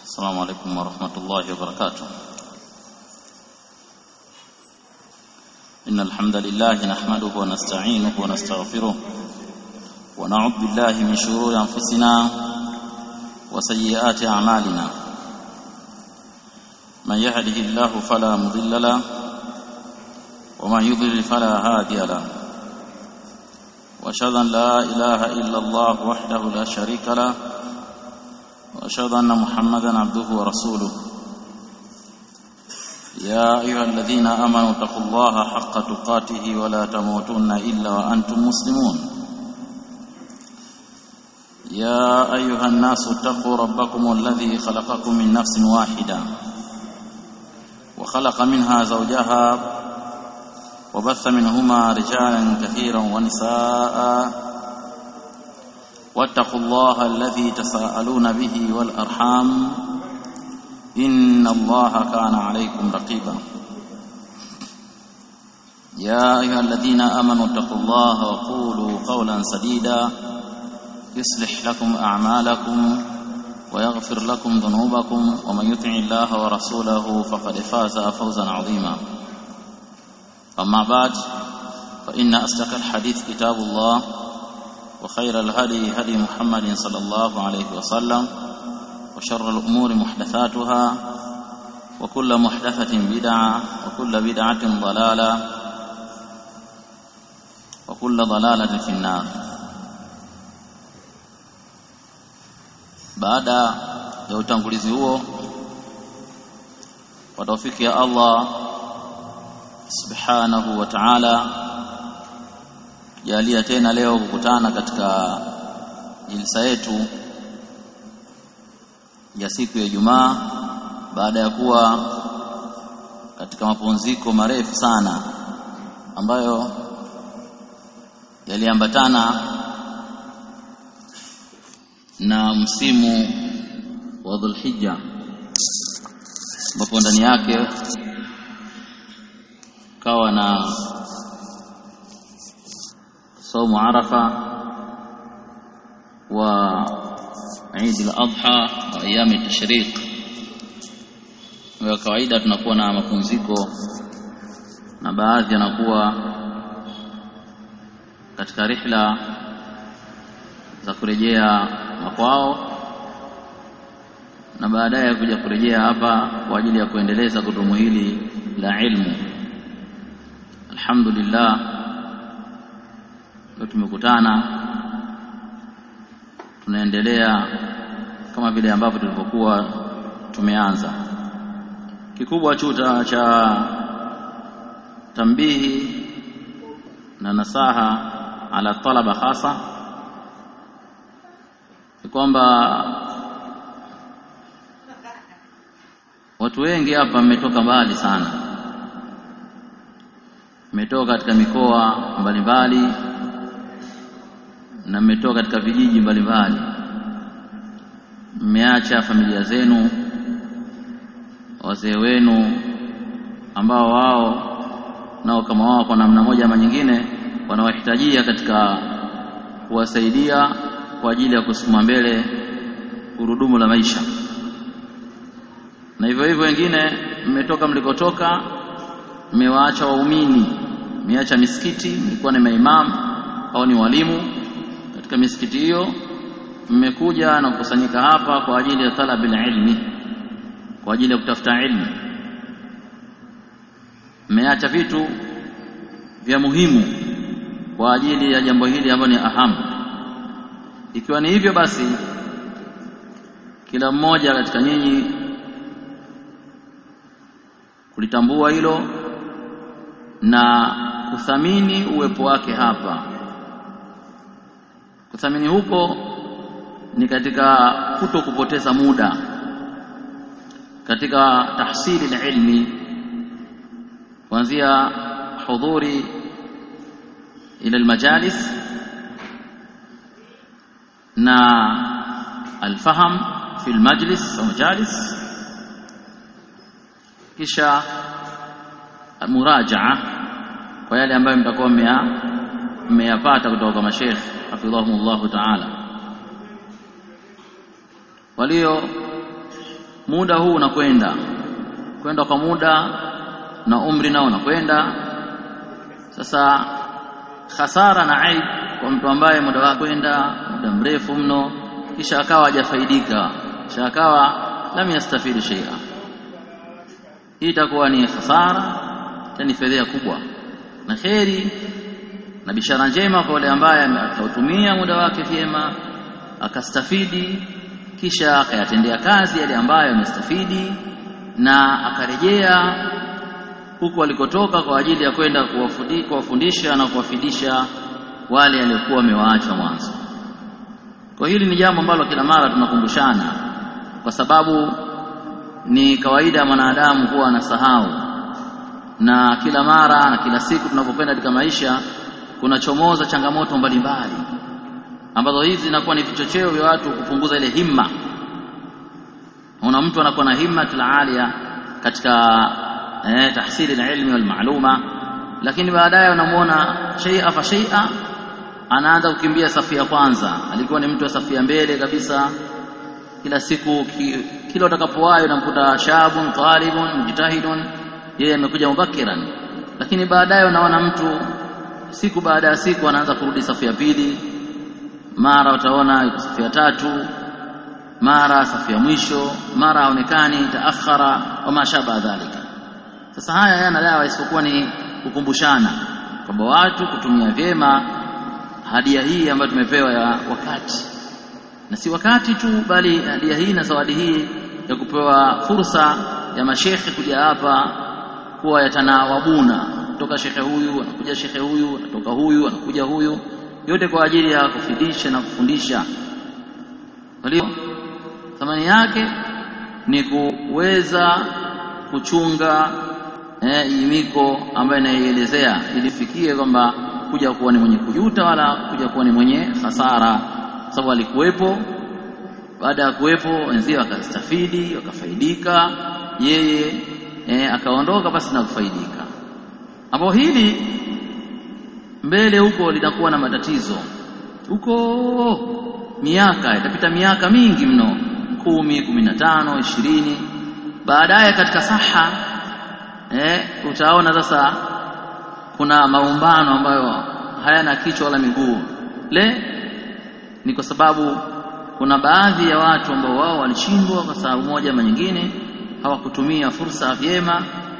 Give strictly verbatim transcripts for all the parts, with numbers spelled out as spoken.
السلام عليكم ورحمة الله وبركاته. إن الحمد لله نحمده ونستعينه ونستغفره ونعوذ بالله من شرور أنفسنا وسيئات أعمالنا. من يهده الله فلا مضل له ومن يضلل فلا هادي له. وأشهد أن لا إله إلا الله وحده لا شريك له وأشهد أن محمدا عبده ورسوله. يا أيها الذين آمنوا اتقوا الله حق تقاته ولا تموتن إلا وأنتم مسلمون. يا أيها الناس اتقوا ربكم الذي خلقكم من نفس واحدة وخلق منها زوجها وبث منهما رجالا كثيرا ونساء واتقوا الله الذي تساءلون به والأرحام إن الله كان عليكم رقيبا. يا أيها الذين آمنوا اتقوا الله وقولوا قولا سديدا يصلح لكم أعمالكم ويغفر لكم ذنوبكم ومن يطع الله ورسوله فقد فاز فوزا عظيما. أما بعد فإن أصدق الحديث كتاب الله وخير الهدي هدي محمد صلى الله عليه وسلم وشر الأمور محدثاتها وكل محدثة بدعة وكل بدعة ضلالة وكل ضلالة في النار. Baada ya utangulizi huo, kwa taufiki ya Allah subhanahu wa ta'ala, jalia tena leo kukutana katika jilsa yetu ya siku ya Ijumaa baada ya kuwa katika mapumziko marefu sana ambayo yaliambatana na msimu wa Dhulhijja, ambapo ndani yake kawa na saumu Arafa wa Eid al-Adha wa ayyam at-tashriq. Kwa kawaida tunakuwa na mapumziko na baadhi yanakuwa katika rihla za kurejea makwao na baadaye kuja kurejea hapa kwa ajili ya kuendeleza gurudumu hili la ilmu. Alhamdulillah, leo tumekutana, tunaendelea kama vile ambavyo tulivyokuwa tumeanza. Kikubwa chuta cha tambihi na nasaha ala talaba hasa ni kwamba watu wengi hapa mmetoka mbali sana, mmetoka katika mikoa mbalimbali na mmetoka katika vijiji mbalimbali, mmeacha familia zenu, wazee wenu ambao wao nao kama wao kwa namna moja ama nyingine wanawahitajia katika kuwasaidia kwa ajili ya kusukuma mbele gurudumu la maisha. Na hivyo hivyo wengine mmetoka mlikotoka, mmewaacha waumini, mmeacha misikiti, mlikuwa ni maimamu au ni walimu katika misikiti hiyo, mmekuja na kukusanyika hapa kwa ajili ya talabil ilmi, kwa ajili ya kutafuta ilmu. Mmeacha vitu vya muhimu kwa ajili ya jambo hili ambalo ni ahamu. Ikiwa ni hivyo, basi kila mmoja katika nyinyi kulitambua hilo na kuthamini uwepo wake hapa. Kuthamini huko ni katika kuto kupoteza muda katika tahsili ilmi, kuanzia hudhuri ila almajalis na alfaham fi almajlis au majalis, kisha murajaa kwa yale ambayo mtakuwa mmeyapata kutoka kwa mashaikh hafidhahumullah ta'ala. walio muda huu unakwenda kwenda kwa muda na umri nao unakwenda. Sasa hasara na aib kwa mtu ambaye muda wake kwenda muda mrefu mno kisha akawa hajafaidika, kisha akawa lam yastafidi shay'a, hii itakuwa ni hasara, tena fedheha kubwa. Na kheri na bishara njema kwa yule ambaye atautumia muda wake vyema akastafidi, kisha akayatendea kazi yale ambayo amestafidi na akarejea huko alikotoka kwa ajili ya kwenda kuwafundisha na kuwafidisha wale waliokuwa wamewaacha mwanzo. Kwa hili ni jambo ambalo kila mara tunakumbushana, kwa sababu ni kawaida ya mwanadamu kuwa anasahau, na kila mara na kila siku tunapokwenda katika maisha kuna chomoza changamoto mbalimbali ambazo hizi zinakuwa ni vichocheo vya watu kupunguza ile himma. Una mtu anakuwa na himma alia katika eh, tahsili alilmi wal maaluma, lakini baadaye unamuona shay'a fa shay'a anaanza kukimbia safu ya kwanza. Alikuwa ni mtu wa safu ya mbele kabisa, kila siku ki, kila utakapowayo unamkuta shabun talibun mujtahidun, yeye amekuja mubakiran, lakini baadaye unaona mtu siku baada ya siku anaanza kurudi safu ya pili, mara utaona yuko safu ya tatu, mara safu ya mwisho, mara haonekani, taakhara wa mashaba dhalika. Sasa haya yana dawa isipokuwa ni kukumbushana kwamba watu kutumia vyema hadia hii ambayo tumepewa ya wakati, na si wakati tu bali hadia hii na zawadi hii ya kupewa fursa ya mashekhe kuja hapa kuwa yatanawabuna, kutoka shekhe huyu anakuja shekhe huyu, anatoka huyu anakuja huyu, yote kwa ajili ya kufidisha na kufundisha. Kwa hiyo thamani yake ni kuweza kuchunga eh, imiko ambayo inaielezea ili fikie kwamba kuja kuwa ni mwenye kujuta wala kuja kuwa ni mwenye hasara, sababu alikuwepo. Baada ya kuwepo wenzio wakastafidi wakafaidika, yeye eh, akaondoka basi na kufaidika. Hapo hili mbele huko litakuwa na matatizo huko, miaka itapita, miaka mingi mno, kumi, kumi na tano, ishirini. Baadaye katika saha eh, utaona sasa kuna maumbano ambayo hayana kichwa wala miguu. Le ni kwa sababu kuna baadhi ya watu ambao wao walishindwa kwa sababu moja ama nyingine, hawakutumia fursa vyema.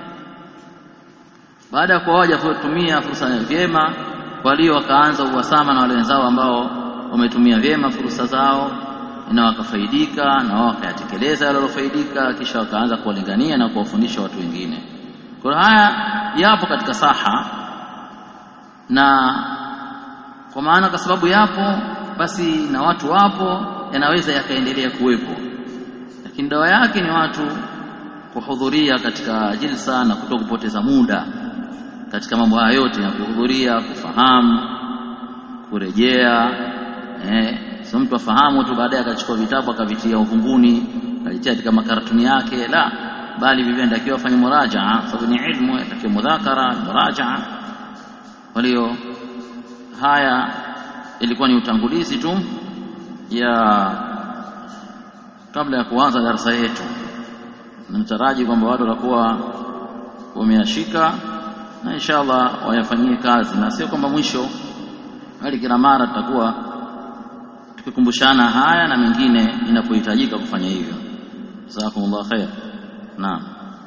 Baada ya kuwaja kutumia fursa vyema, walio wakaanza uhasama na wale wenzao ambao wametumia vyema fursa zao na wakafaidika na wao wakayatekeleza yale waliofaidika, kisha wakaanza kuwalingania na kuwafundisha watu wengine. Kwa haya yapo katika saha, na kwa maana kwa sababu yapo basi na watu wapo, yanaweza yakaendelea kuwepo, lakini dawa yake ni watu kuhudhuria katika jilsa na kutokupoteza muda katika mambo haya yote, na kuhudhuria, kufahamu, kurejea. Eh, sio mtu afahamu tu baadaye akachukua vitabu akavitia uvunguni akalitia katika makaratuni yake, la, bali vivyo ndio afanye murajaa, sababu ni ilmu yatakiwa mudhakara, murajaa. Kwa hiyo haya ilikuwa ni utangulizi tu ya kabla ya kuanza darasa yetu. Nataraji kwamba watu watakuwa wameashika na inshallah wayafanyie kazi, na sio kwamba mwisho, bali kila mara tutakuwa tukikumbushana haya na mengine inapohitajika kufanya hivyo. Jazakumullahu khair. Naam.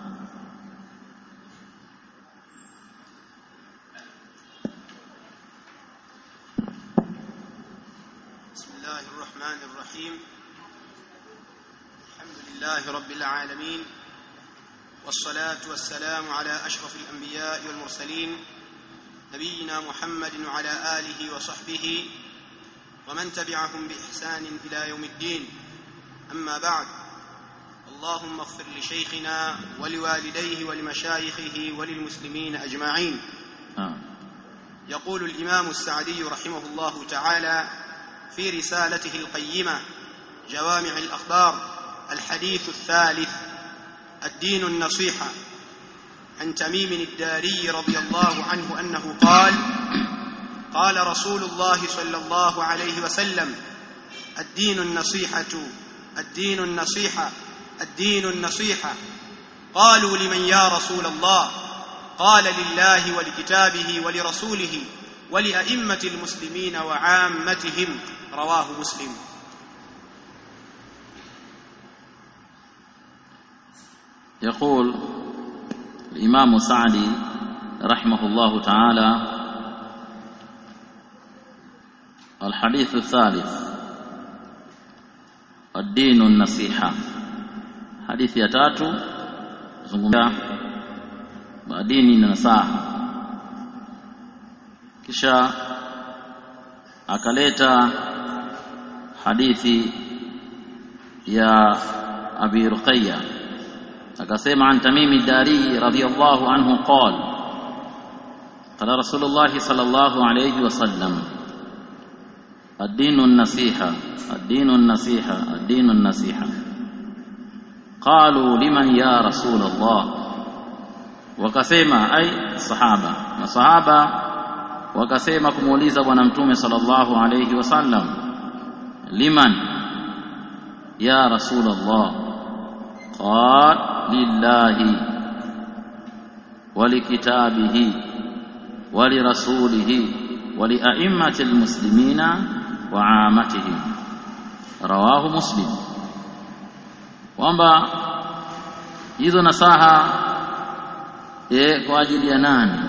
Bismillahir Rahmanir Rahim. Alhamdulillahi Rabbil Alamin. والصلاة والسلام على أشرف الأنبياء والمرسلين نبينا محمد وعلى آله وصحبه ومن تبعهم بإحسان إلى يوم الدين. أما بعد، اللهم اغفر لشيخنا ولوالديه ولمشايخه وللمسلمين أجمعين. يقول الإمام السعدي رحمه الله تعالى في رسالته القيمة جوامع الأخبار الحديث الثالث: الدين النصيحة، عن تميم الداري رضي الله عنه أنه قال: قال رسول الله صلى الله عليه وسلم: الدين النصيحة، الدين النصيحة، الدين النصيحة. قالوا لمن يا رسول الله؟ قال لله ولكتابه ولرسوله ولأئمة المسلمين وعامتهم. رواه مسلم. يقول الإمام سعدي رحمه الله تعالى: الحديث الثالث الدين النصيحة. حديث ya tatu zungumzia dini na nasaha. Kisha akaleta hadithi ya Abi Ruqayya akasema: an Tamim ad-Dari radiyallahu anhu qala qala Rasulullah sallallahu alayhi wasallam: ad-dinu an-nasiha ad-dinu an-nasiha ad-dinu an-nasiha. qalu liman ya Rasulullah, wakasema ay sahaba masahaba wakasema kumuuliza bwana mtume sallallahu alayhi wasallam, liman ya Rasulullah? qala lillahi walikitabihi walirasulihi waliaimmatil muslimina wa amatihim. Rawahu Muslim. Kwamba hizo nasaha e kwa ajili ya nani?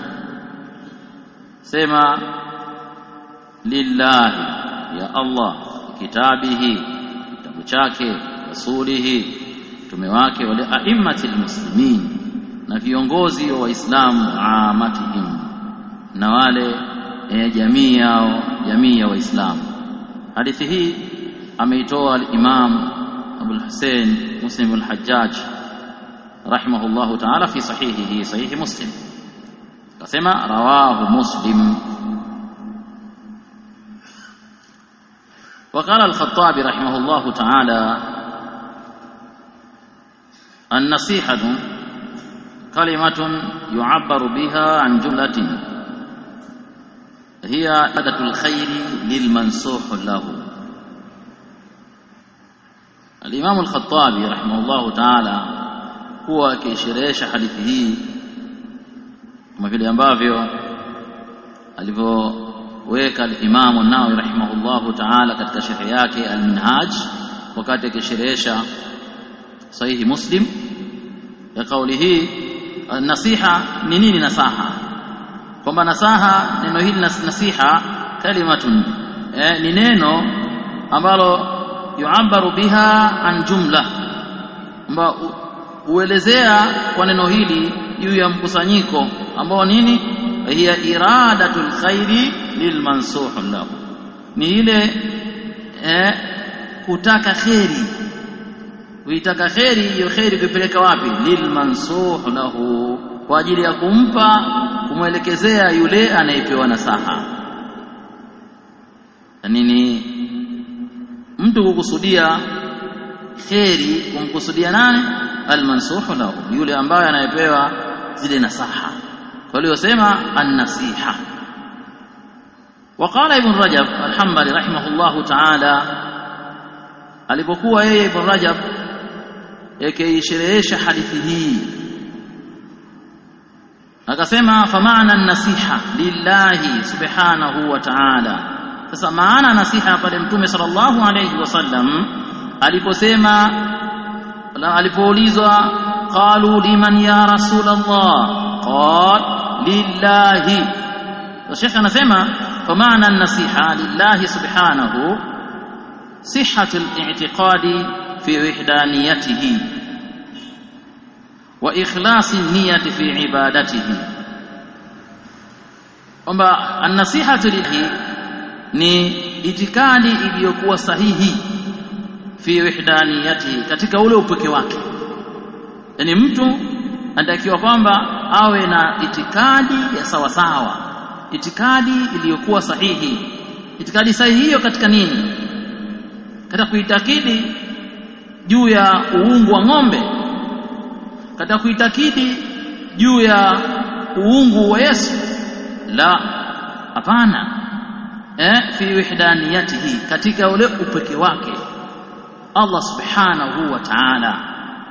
Sema lillahi, ya Allah, kitabihi, kitabu chake, rasulihi, mtume wake, wale aimmatil muslimin, na viongozi wa Waislamu, amatihim, na wale e, jamii yao, jamii ya Waislamu. Hadithi hii ameitoa al-Imam Abu al-Husayn Muslim al-Hajjaj rahimahullahu ta'ala fi sahihihi, sahihi Muslim. Kasema rawahu Muslim. وقال الخطابي رحمه الله تعالى: النصيحة كلمة يعبر بها عن جملة هي عادة الخير للمنصوح له. الإمام الخطابي رحمه الله تعالى هو akisherehesha hadithi hii kama vile ambavyo alivyoweka al-Imam an-Nawawi rahimahullahu ta'ala katika sharh yake al-Minhaj, wakati akisherehesha sahihi Muslim, ya kauli hii nasiha ni nini? Nasaha, kwamba nasaha, neno hili nasiha kalimatun eh, ni neno ambalo yu'abbaru biha an jumla, kwamba uelezea kwa neno hili juu ya mkusanyiko ambao nini? Hiya iradatul khairi lilmansuh lahu, ni ile eh, kutaka khairi, uitaka khairi. Hiyo khairi kupeleka wapi? Lilmansuh lahu, kwa ajili ya kumpa, kumwelekezea yule anayepewa nasaha. Nini? Mtu kukusudia khairi, kumkusudia nani? Almansuh lahu, yule ambaye anayepewa zile nasaha. Kwa hiyo sema an-nasiha. Waqala Ibn Rajab al-Hanbali rahimahullahu ta'ala, alipokuwa yeye Ibn Rajab akiisherehesha hadithi hii akasema: fa maana an-nasiha lillahi subhanahu wa ta'ala. Sasa maana nasiha pale Mtume sallallahu alayhi wasallam aliposema, alipoulizwa qalu liman ya Rasulullah, qala lillahi. Sheikh anasema fa maana an-nasiha lillahi subhanahu sihhatu al-i'tiqadi fi wahdaniyatihi wa ikhlasi an-niyyati fi ibadatihi, kwamba an-nasihatu lillahi ni itikadi iliyokuwa sahihi fi wahdaniyatihi, katika ule upweke wake. Yani mtu anatakiwa kwamba awe na itikadi ya sawa sawa, itikadi iliyokuwa sahihi. Itikadi sahihi hiyo katika nini? Katika kuitakidi juu ya uungu wa ng'ombe, katika kuitakidi juu ya uungu wa Yesu? La, hapana. Eh, fi wahdaniyatihi, katika ule upweke wake Allah subhanahu wa ta'ala.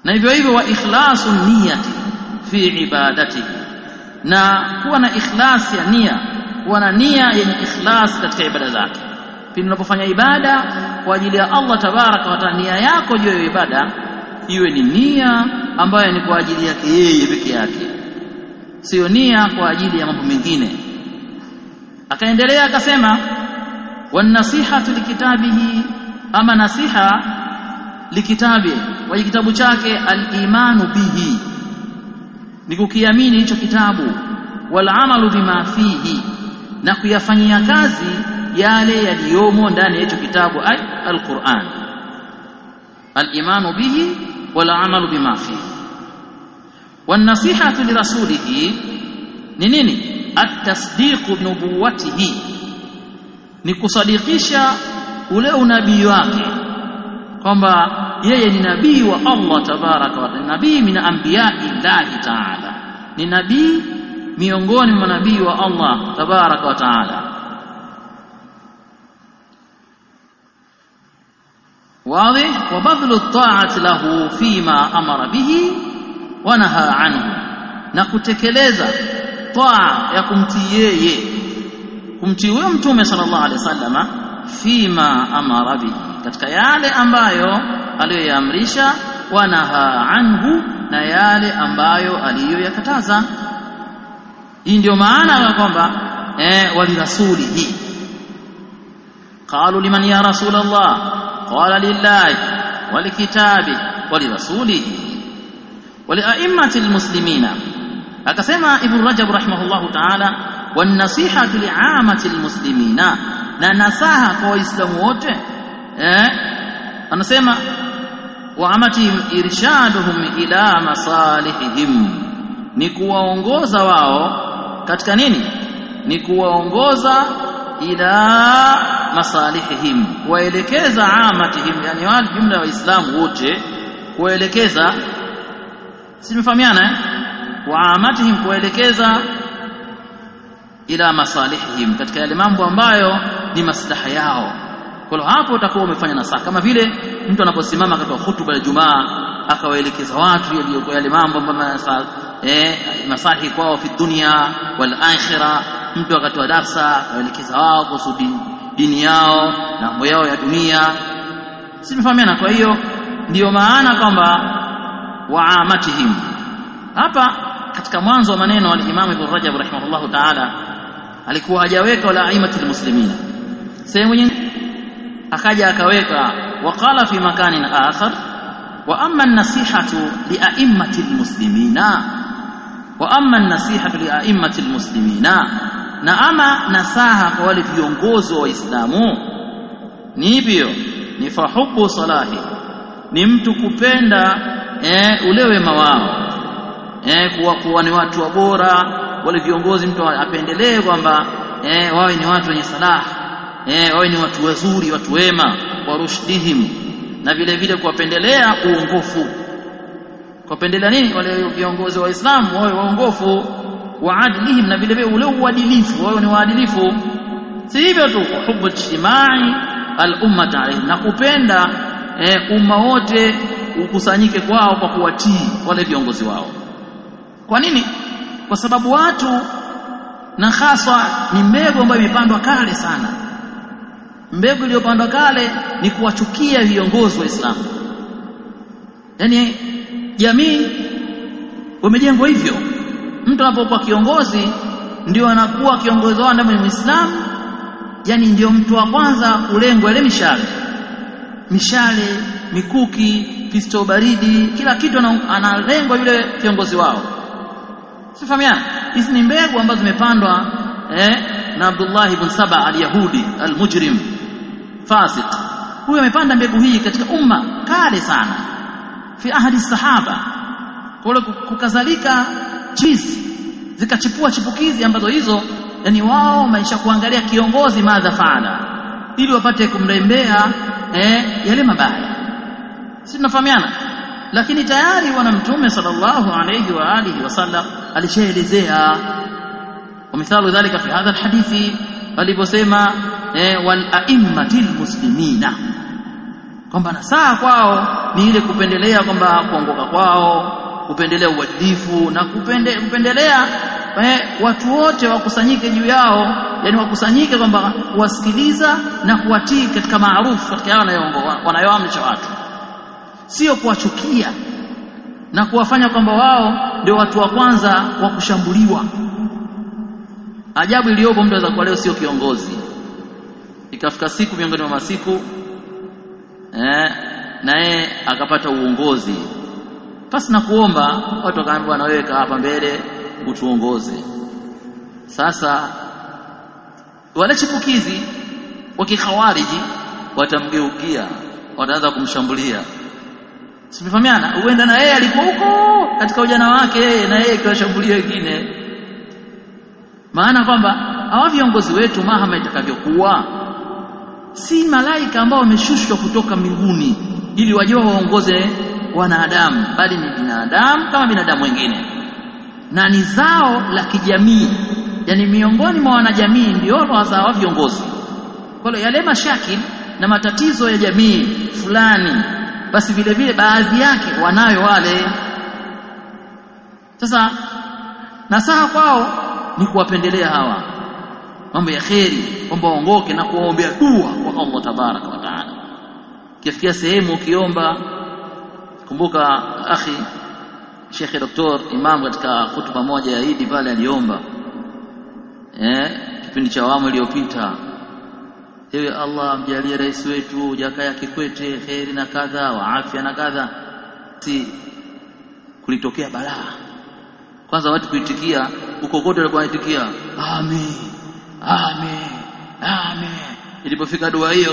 na hivyo hivyo wa ikhlasu niyati fi ibadatihi, na kuwa na ikhlas ya nia, kuwa na nia yenye ikhlas katika ibada zake. Pindi unapofanya ibada kwa ajili ya Allah tabaraka wa taala, nia yako juu ya ibada iwe ni nia ambayo ni kwa ajili yake yeye peke yake, sio nia kwa ajili ya mambo mengine. Akaendelea akasema wan nasihatu likitabihi, ama nasiha likitabi, wa kitabu chake, al-imanu bihi, ni kukiamini hicho kitabu, wal amalu bima fihi, na kuyafanyia kazi yale yaliyomo ndani ya hicho kitabu, ay al-Qur'an. Al-imanu bihi wal amalu bima fihi. Wan nasihatu li rasulihi ni nini? At-tasdiqu bi nubuwwatihi, ni kusadikisha ule unabii wake, kwamba yeye ni nabii wa Allah tabaraka wa taala, nabii min anbiya'illahi ta'ala, ni nabii miongoni mwa nabii wa Allah tabaraka wa taala. Wazi wa badlu at-ta'ati lahu fima amara bihi wa nahaa anhu, na kutekeleza taa ya kumtii yeye, kumtii huyo mtume sallallahu alaihi wasallama, fima amara bihi, katika yale ambayo aliyoyaamrisha, wa nahaa anhu, na yale ambayo aliyoyakataza. Hii ndio maana ya kwamba eh wali rasulihi. Qalu liman ya rasulullah, qala lillahi wal kitabi wali rasulihi wali a'immatil muslimina. Akasema Ibn Rajab rahimahullahu ta'ala, wan nasihatu li'amatil muslimina, na nasaha kwa waislamu wote. Eh anasema wa amatihim irshaduhum ila masalihihim, ni kuwaongoza wao katika nini? Ni kuwaongoza ila masalihihim, kuwaelekeza amatihim, yani wale jumla ya waislamu wote, kuwaelekeza. Simefahamiana eh? Wa amatihim, kuwaelekeza ila masalihihim, katika yale mambo ambayo ni maslaha yao. Kwa hiyo hapo utakuwa umefanya nasaha, kama vile mtu anaposimama katika hutuba ya Jumaa akawaelekeza watu yaliyo yale mambo ambayo eh maslahi kwao fi dunia wal akhirah. Mtu akatoa darasa awaelekeza wao kuhusu dini yao na mambo yao ya dunia. Simefahamiana? Kwa hiyo ndiyo maana kwamba waamatihim hapa katika mwanzo wa maneno al-Imam Ibn Rajab rahimahullahu ta'ala alikuwa hajaweka wala aimatul muslimina, sehemu nyingine akaja akaweka waqala fi makanin akhar wa amma an-nasihatu li a'immatil muslimina, wa amma an-nasihatu li a'immatil muslimina, na ama nasaha kwa wale viongozi wa Uislamu ni hivyo, ni fahubu salahi, ni mtu kupenda eh ule wema wao, eh kuwa kuwa ni watu wa bora wale viongozi, mtu apendelee kwamba eh wawe ni watu wenye salah, eh wawe ni watu wazuri, watu wema, wa rushdihim, na vile vile kuwapendelea uongofu. Kuwapendelea nini? Wale viongozi wa Uislamu wawe waongofu, wa adlihim, na vile vile ule uadilifu, wawe ni waadilifu. Si hivyo tu, hubu ijtimai al-ummat alayhi, na kupenda eh umma wote ukusanyike kwao kwa kuwatii wale viongozi wao. Kwa nini? Kwa sababu watu na haswa ni mbegu ambayo imepandwa kale sana. Mbegu iliyopandwa kale ni kuwachukia viongozi wa Uislamu. Yaani jamii wamejengwa hivyo, mtu anapokuwa kiongozi ndio anakuwa kiongozi wao ndani ya Uislamu, yani ndio mtu wa kwanza kulengwa ile mishale. Mishale, mikuki, pisto baridi, kila kitu analengwa yule kiongozi wao. Sifahamiana? Hizi ni mbegu ambazo zimepandwa eh na Abdullah ibn Saba al-Yahudi al-mujrim fasiq. Huyo amepanda mbegu hii katika umma kale sana, fi ahadi sahaba. Kule kukazalika chizi zikachipua chipukizi ambazo hizo, yani wao maisha kuangalia kiongozi madha faala, ili wapate kumrembea eh yale mabaya. Si tunafahamiana? Lakini tayari wana mtume sallallahu alayhi wa alihi wasallam alishaelezea, wa mithalu dhalika fi hadha alhadithi, aliposema eh wal a'immatil muslimina, kwamba nasaa kwao ni ile kupendelea kwamba kuongoka kwao, kupendelea uadilifu na kupende, kupendelea eh, watu wote wakusanyike juu yao, yani wakusanyike kwamba kuwasikiliza na kuwatii katika maarufu katika yao wanayoamrisha watu, sio kuwachukia na kuwafanya kwamba wao ndio watu wa kwanza wa kushambuliwa. Ajabu iliyopo, mtu anaweza kuwa leo sio kiongozi, ikafika siku miongoni mwa masiku eh naye akapata uongozi, pasi na kuomba, watu wakaambiwa na wewe kaa hapa mbele utuongoze. Sasa wale chipukizi wa kikhawariji watamgeukia, wataanza kumshambulia. Simefahamiana? Huenda na yeye alikuwa huko katika ujana wake, na yeye kiwashambulia wengine. Maana kwamba hawa viongozi wetu mahama itakavyokuwa, si malaika ambao wameshushwa kutoka mbinguni ili waje waongoze wanadamu, bali ni binadamu kama binadamu wengine, na ni zao la kijamii, yani miongoni mwa wanajamii ndio wazao viongozi. Kwa hiyo yale mashakili na matatizo ya jamii fulani, basi vile vile baadhi yake wanayo wale. Sasa nasaha kwao ni kuwapendelea hawa mambo ya kheri, kwamba waongoke na kuwaombea dua kwa Allah tabaraka wa taala. Kifikia sehemu ukiomba, kumbuka akhi Sheikh Doktor Imam katika hutuba moja ya Eid pale aliomba eh kipindi cha awamu iliyopita, ewe Allah mjalie rais wetu Jakaya Kikwete kheri na kadha wa afya na kadha. Si kulitokea balaa, kwanza watu kuitikia huko kote, walikuwa wanaitikia amen amen amen. Ilipofika dua hiyo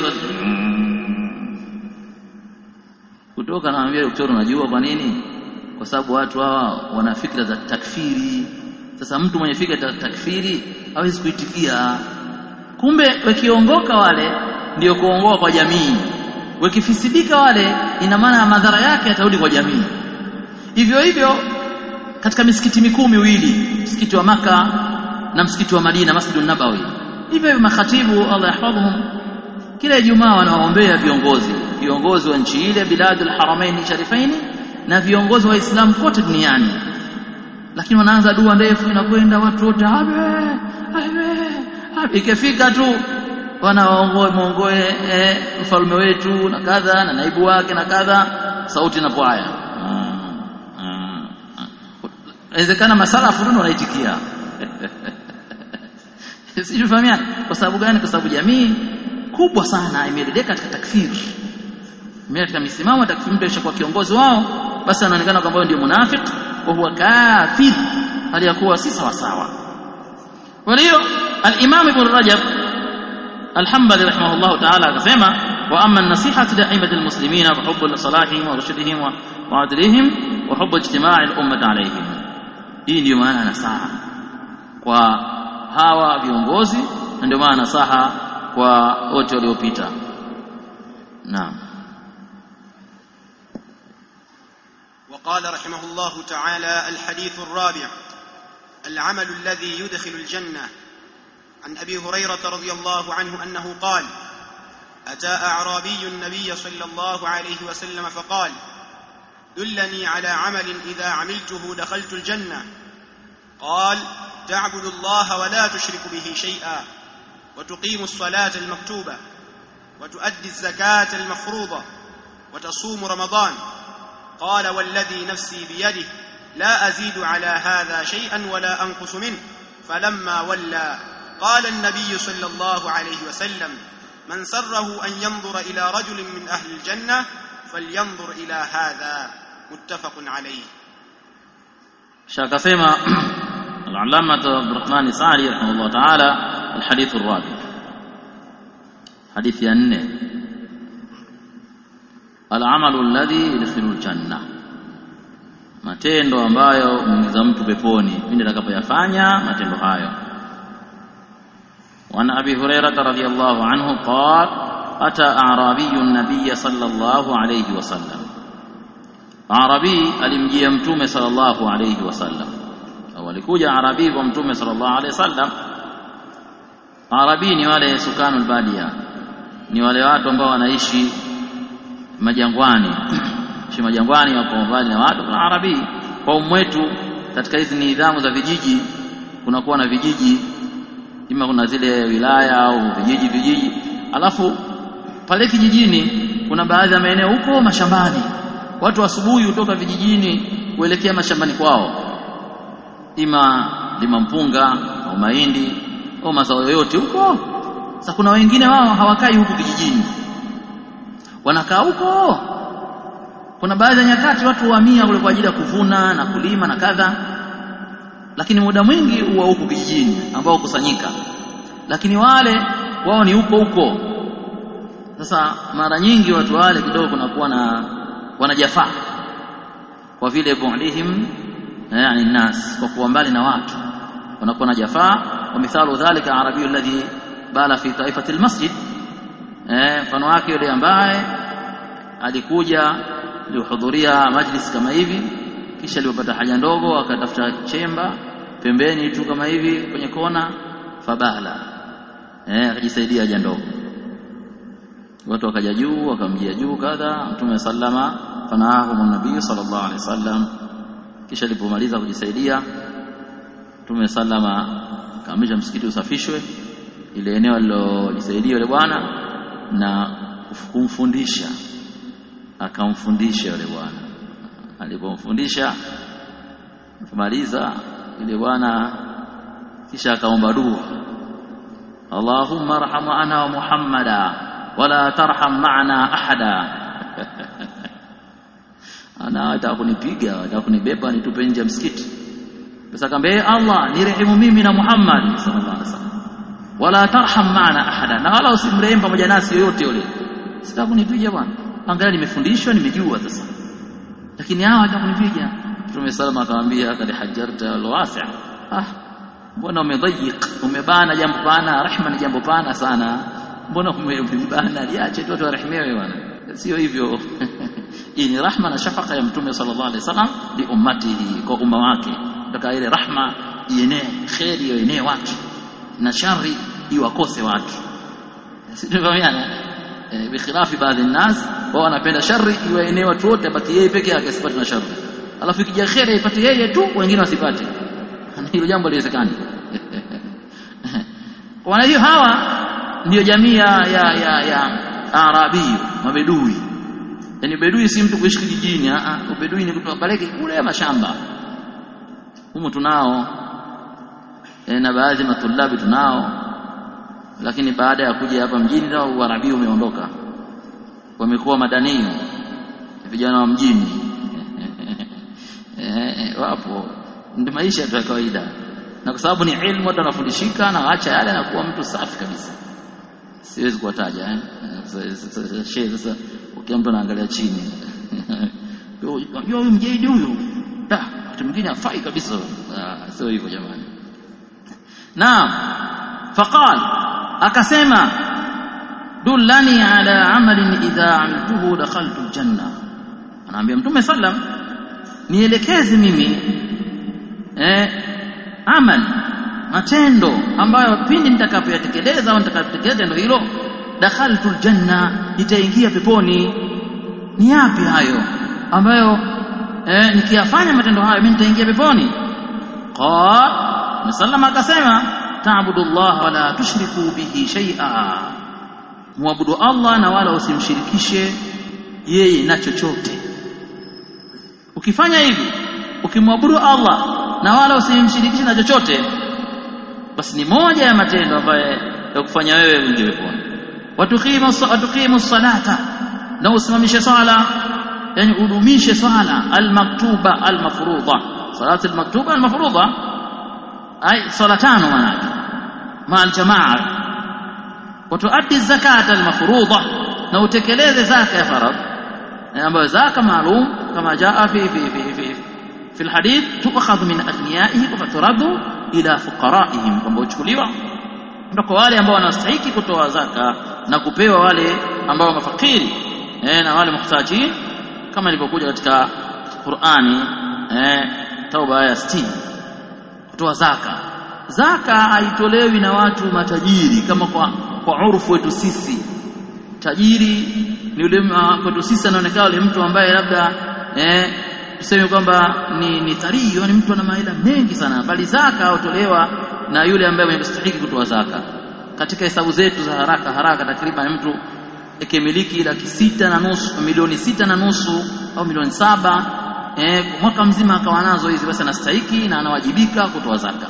kutoka, naambia daktari, unajua kwa nini? Kwa sababu watu hawa wana fikra za takfiri. Sasa mtu mwenye fikra za takfiri hawezi kuitikia. Kumbe wakiongoka wale ndio kuongoa kwa jamii, wakifisidika wale ina maana madhara yake yatarudi kwa jamii. Hivyo hivyo katika misikiti mikuu miwili, msikiti wa Maka na msikiti wa Madina, Masjidun Nabawi, hivyo hivyo makhatibu Allah yahfadhuhum kila Ijumaa wanaombea viongozi, viongozi wa nchi ile biladul haramain sharifaini na viongozi wa Uislamu kote duniani. Lakini wanaanza dua ndefu inakwenda watu wote abe abe, ikifika tu wanaongoe muongoe eh, mfalme wetu na kadha na naibu wake na kadha, sauti na pwaya. Inawezekana masala furunu wanaitikia. Sijifahamiana kwa sababu gani? Kwa sababu jamii kubwa sana imeelekea katika takfiri, imeelekea katika misimamo ya takfiri. Mtu akishakuwa kiongozi wao, basi anaonekana kwamba ndio munafiki wa huwa kafir, hali ya kuwa si sawa sawa. Kwa hiyo al-Imam Ibn Rajab al-Hanbali rahimahullah ta'ala akasema, wa amma an-nasihatu da'imat al-muslimina wa hubbu salahihim wa rushdihim wa adlihim wa hubbu ijtima'i al-ummah alayhim. Hii ndio maana nasaha kwa hawa viongozi, na ndio maana nasaha kwa wote waliopita. Naam. وقال رحمه الله تعالى: الحديث الرابع: العمل الذي يدخل الجنة. عن أبي هريرة رضي الله عنه أنه قال: أتى أعرابي النبي صلى الله عليه وسلم فقال: دلني على عمل إذا عملته دخلت الجنة. قال: تعبد الله ولا تشرك به شيئا، وتقيم الصلاة المكتوبة، وتؤدي الزكاة المفروضة، وتصوم رمضان. قال: والذي نفسي بيده لا أزيد على هذا شيئا ولا أنقص منه. فلما ولى قال النبي صلى الله عليه وسلم: من سره أن ينظر إلى رجل من أهل الجنة فلينظر إلى هذا. متفق عليه. شاكسيما العلامة عبد الرحمن السعدي رحمه الله تعالى: الحديث الرابع، حديث النه، العمل الذي يدخل الجنة، matendo ambayo muingiza mtu peponi pindi atakapoyafanya matendo hayo. Wa Abi Hurairah radhiyallahu anhu qala: ata a'rabiyyu an-nabiy sallallahu alayhi wasallam, Arabi alimjia mtume sallallahu alayhi wasallam, au alikuja Arabi kwa mtume sallallahu alayhi wasallam. Arabi ni wale sukanul badia, ni wale watu ambao wanaishi majangwani shi majangwani wako mbali na watu. Kuna Arabi kwa umwetu katika hizi nidhamu za vijiji, kunakuwa na vijiji, ima kuna zile wilaya au vijiji vijiji, alafu pale kijijini kuna baadhi ya maeneo huko mashambani, watu asubuhi kutoka vijijini kuelekea mashambani kwao, ima lima mpunga au mahindi au mazao yote huko. Sasa kuna wengine wao hawakai huko kijijini, wanakaa huko. Kuna baadhi ya nyakati watu huhamia kule kwa ajili ya kuvuna na kulima na kadha, lakini muda mwingi huwa huko kijijini ambao kusanyika, lakini wale wao ni huko huko. Sasa mara nyingi watu wale kidogo kunakuwa na wanajafaa kwa vile bu'dihim yani nas, kwa kuwa mbali na watu wanakuwa na jafaa. Wa mithalu dhalika arabi alladhi bala fi taifati almasjid, eh mfano wake yule ambaye alikuja kuhudhuria majlis kama hivi, kisha alipata haja ndogo akatafuta chemba pembeni tu kama hivi kwenye kona, fabala eh akijisaidia haja ndogo, watu wakaja juu wakamjia juu kadha, Mtume sallama fanahum nabii sallallahu alaihi wasallam. Kisha alipomaliza kujisaidia Mtume sallama akaamrisha msikiti usafishwe, ile eneo alilojisaidia yule bwana, na kumfundisha, akamfundisha yule bwana. Alipomfundisha kumaliza yule bwana, kisha akaomba dua, Allahumma arham ana wa Muhammada wala tarham ma'ana ahada. Ana hata kunipiga, hata kunibeba nitupe nje ya msikiti. Basi akamwambia Allah, nirehemu mimi na Muhammad sallallahu alaihi wasallam, wala tarham ma'ana ahada, na wala usimrehemu pamoja nasi yoyote yule. Sitaki kunipiga bwana, angalia nimefundishwa nimejua sasa, lakini hawa hata kunipiga. Mtume sallallahu akamwambia kad hajjarta alwasi', ah mbona umedhayiq, umebana jambo pana, rehema ni jambo pana sana, mbona umebana, liache tu watu warehemiwe bwana. Sio hivyo. Hii ni rahma na shafaka ya Mtume sallallahu alaihi wasallam li ummatihi, kwa umma wake. Nataka ile rahma ienee, khairi ienee watu na shari iwakose watu. Sio tumeona eh, bikhilafi baadhi ya nas wao wanapenda shari iwaenee watu wote, baki yeye peke yake asipate na shari, alafu ikija khairi ipate yeye tu, wengine wasipate. Hilo jambo liwezekani. Kwa hiyo hawa ndio jamii ya ya ya, ya Arabi, mabedui. Yaani bedui si mtu kuishi kijijini, a a ubedui ni kutoka pale kule mashamba. Humo tunao e, na baadhi ya matulabi tunao, lakini baada ya kuja hapa mjini ndio Uarabi umeondoka, wamekuwa madanio, vijana wa mjini. Eh wapo, ndio maisha ya kawaida, na kwa sababu ni ilmu watu wanafundishika, na waacha yale na kuwa mtu safi kabisa. Siwezi kuwataja eh shehe. Sasa ukiwa mtu anaangalia chini, yo yo mjedi huyu da, mtu mwingine afai kabisa. Ah, sio hivyo jamani. Naam, faqal, akasema dullani ala amalin idha amiltuhu dakhaltu aljanna. Anaambia Mtume sallam, nielekeze mimi eh amal, matendo ambayo pindi nitakapoyatekeleza au nitakapotekeleza ndio hilo, dakhaltu aljanna, nitaingia peponi. Ni yapi hayo ambayo eh nikiyafanya matendo hayo mimi nitaingia peponi? Qala msallama akasema, ta'budullah wa la tushriku bihi shay'a, muabudu Allah na wala usimshirikishe yeye na chochote. Ukifanya hivi, ukimwabudu Allah na wala usimshirikishe na chochote, basi ni moja ya matendo ambayo yakufanya wewe uingie peponi. Watuqimu watuqimu salata, na usimamishe swala, yani udumishe swala almaktuba almafruḍa, salatu almaktuba almafruḍa ay swala tano maana ma aljamaa. Watuaddi zakata almafruḍa, na utekeleze zaka ya faradhi ambayo zaka maalum kama jaa fi fi fi fi fi alhadith, tukhadhu min aghniyaihim wa turaddu ila fuqaraihim, kwamba uchukuliwa ndio wale ambao wanastahili kutoa zaka na kupewa wale ambao mafakiri eh na wale muhtaji, kama ilivyokuja katika Qur'ani eh Tauba aya sitini, kutoa zaka. Zaka haitolewi na watu matajiri kama kwa kwa urfu wetu sisi. Tajiri ni yule kwetu sisi anaonekana yule mtu ambaye labda eh tuseme kwamba ni ni tario, ni mtu ana mahela mengi sana, bali zaka hutolewa na yule ambaye anastahili kutoa zaka. Katika hesabu zetu za haraka haraka, takriban mtu akimiliki laki sita na nusu, milioni sita na nusu au milioni saba eh mwaka mzima akawa nazo hizi, basi anastahili na anawajibika kutoa zaka.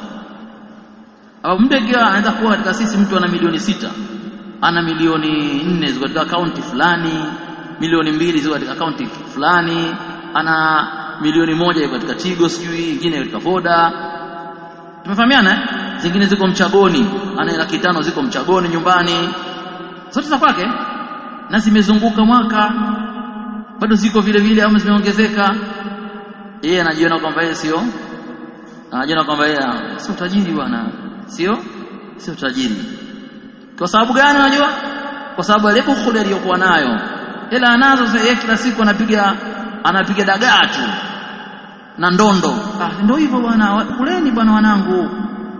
Au mtu akiwa anaweza kuwa katika sisi mtu ana milioni sita, ana milioni nne ziko katika akaunti fulani, milioni mbili ziko katika akaunti fulani, ana milioni moja iko katika Tigo, sijui nyingine katika Voda. Tumefahamiana? Zingine ziko mchagoni, ana laki tano ziko mchagoni nyumbani. Zote za kwake na zimezunguka mwaka bado ziko vile vile au zimeongezeka. Yeye anajiona kwamba yeye sio anajiona kwamba yeye sio tajiri bwana. Sio sio tajiri. Kwa sababu gani unajua? Kwa sababu ile bukhuli aliyokuwa nayo, ila anazo sasa, kila siku anapiga anapiga dagaa tu na ndondo. Ah, ndio hivyo bwana, kuleni bwana wanangu.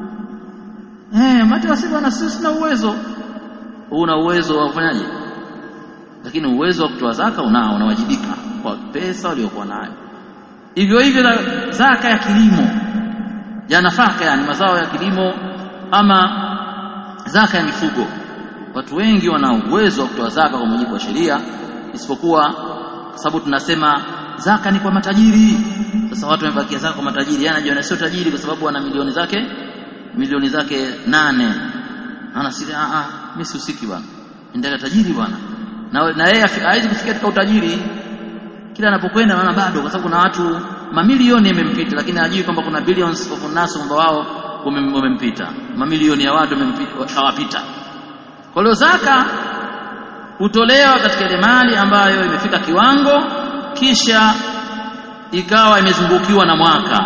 Eh, mati wasi bwana, sisi na uwezo. Una uwezo wa kufanyaje? Lakini uwezo wa kutoa zaka unao, unawajibika kwa pesa uliyokuwa nayo. Hivyo hivyo zaka ya kilimo, ya nafaka, yani mazao ya kilimo, ama zaka ya mifugo. Watu wengi wana uwezo wa kutoa zaka kwa mujibu wa sheria, isipokuwa kwa sababu tunasema zaka ni kwa matajiri. Sasa watu wamebakia zaka kwa matajiri, yana jiona sio tajiri kwa sababu ana milioni zake milioni zake nane. Anasema a a mimi si usiki bwana, ndio tajiri bwana. Na na yeye haiwezi kufikia katika utajiri. Kila anapokwenda anaona bado, kwa sababu kuna watu mamilioni yamempita, lakini hajui kwamba kuna billions of nasu ambao wao wamempita. Mamilioni ya watu wamempita. Kwa hiyo zaka hutolewa katika ile mali ambayo imefika kiwango, kisha ikawa imezungukiwa na mwaka.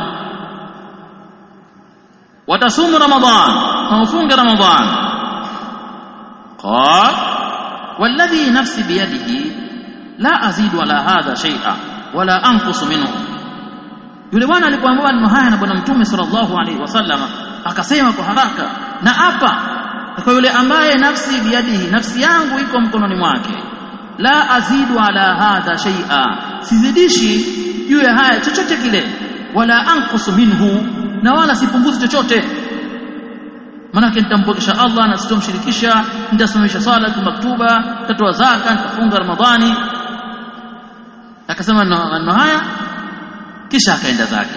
Watasumu Ramadhan, wafunga Ramadhan. Qal walladhi nafsi biyadihi la azidu ala hadha shay'a wala anqusu minhu. Yule bwana alipoambiwa maneno haya na bwana Mtume sallallahu alaihi wasallam, akasema kwa haraka, na hapa kwa yule ambaye nafsi biyadihi, nafsi yangu iko mkononi mwake, la azidu ala hadha shay'a, sizidishi juu ya haya chochote kile, wala anqusu minhu, na wala sipunguzi chochote. Maana nitampokesha Allah na sitomshirikisha, nitasimamisha sala maktuba, nitatoa zaka, nitafunga Ramadhani. Akasema maneno haya kisha akaenda zake.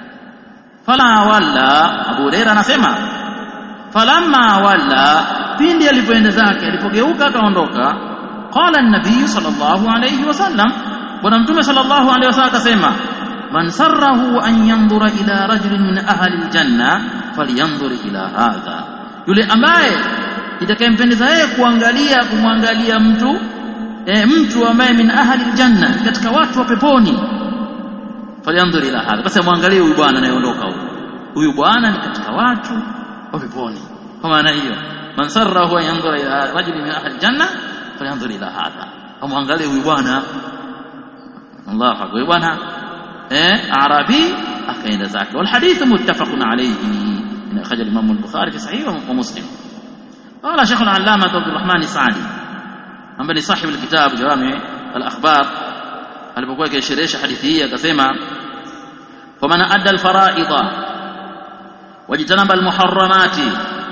Fala walla, Abu Hurairah anasema falamma walla, pindi alipoenda zake, alipogeuka akaondoka, qala an-nabiy sallallahu alayhi wasallam, bwana Mtume sallallahu alayhi wasallam akasema, man sarrahu an yanzura ila rajulin min ahli al-janna falyanzur ila hadha. Yule ambaye itakayempendeza yeye kuangalia kumwangalia mtu e, mtu ambaye min ahli al-janna, katika watu wa peponi, falyanzur ila hadha, basi muangalie huyu bwana anayeondoka huyu. Huyu bwana ni katika watu wa peponi. Kwa maana hiyo, man sarrahu an yanzura ila rajulin min ahli al-janna falyanzur ila hadha, muangalie huyu bwana. Allahu akbar, bwana eh Arabi akaenda zake. Wal hadith muttafaqun alayhi, in akhraja al-Imam al-Bukhari fi sahih wa Muslim. Qala Sheikh al-Allama Abdul Rahman Saadi, ambaye sahibu al-kitab Jawami al-Akhbar, alipokuwa akisherehesha hadithi hii akasema, faman adda al-fara'ida wajtanaba al-muharramati,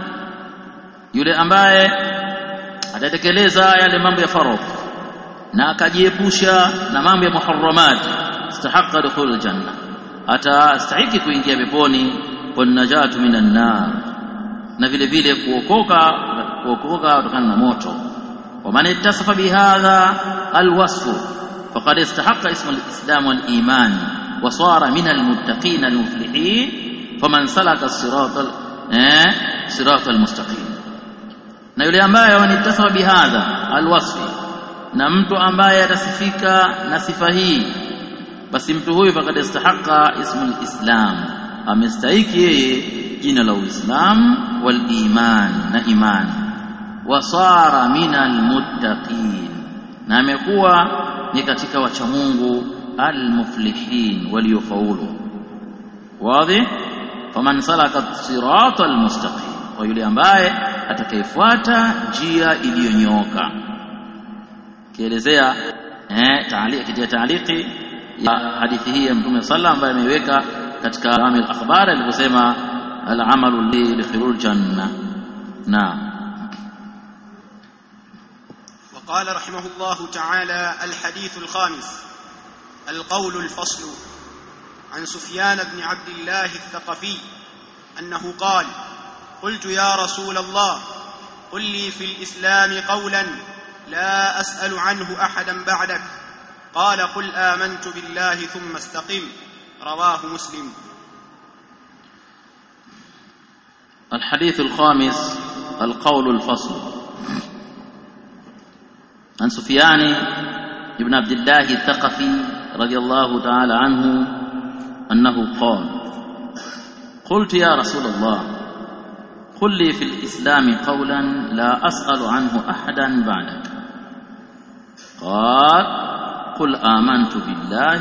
yule ambaye atatekeleza yale mambo ya faradhi na akajiepusha na mambo ya muharramati, istahaqqa dukhul al-janna, atastahiki kuingia peponi, wa najatu minan nar, na vile vile kuokoka kuokoka kutokana na moto. Wa man ittasafa bihadha alwasf faqad istahaqqa isma al-islam wal iman wa sara min al-muttaqin al-muflihin, faman salaka as-sirata eh sirata al-mustaqim. Na yule ambaye wanittasafa bihadha alwasf, na mtu ambaye atasifika na sifa hii, basi mtu huyu fakad istahaqqa ismul islam, amestahiki yeye jina la Uislamu, wal iman, na imani, wasara minal muttaqin, na amekuwa ni katika wacha Mungu, al-muflihin, waliofaulu. Wazi? Faman salaka siratal mustaqim, kwa yule ambaye atakayefuata njia iliyonyooka. kielezea eh ta'liq kitia ta'liqi ya hadithi hii ya Mtume sallallahu ambaye ameiweka katika Jami' al-Akhbar aliposema al-amalu li yadkhulul janna. Naam. وقال رحمه الله تعالى: الحديث الخامس القول الفصل. عن سفيان بن عبد الله الثقفي أنه قال: قلت يا رسول الله قل لي في الإسلام قولا لا أسأل عنه أحدا بعدك. قال: قل آمنت بالله ثم استقم. رواه مسلم. الحديث الخامس القول الفصل. عن سفيان بن عبد الله الثقفي رضي الله تعالى عنه أنه قال: قلت يا رسول الله قل لي في الإسلام قولا لا أسأل عنه أحدا بعدك. قال: قل آمنت بالله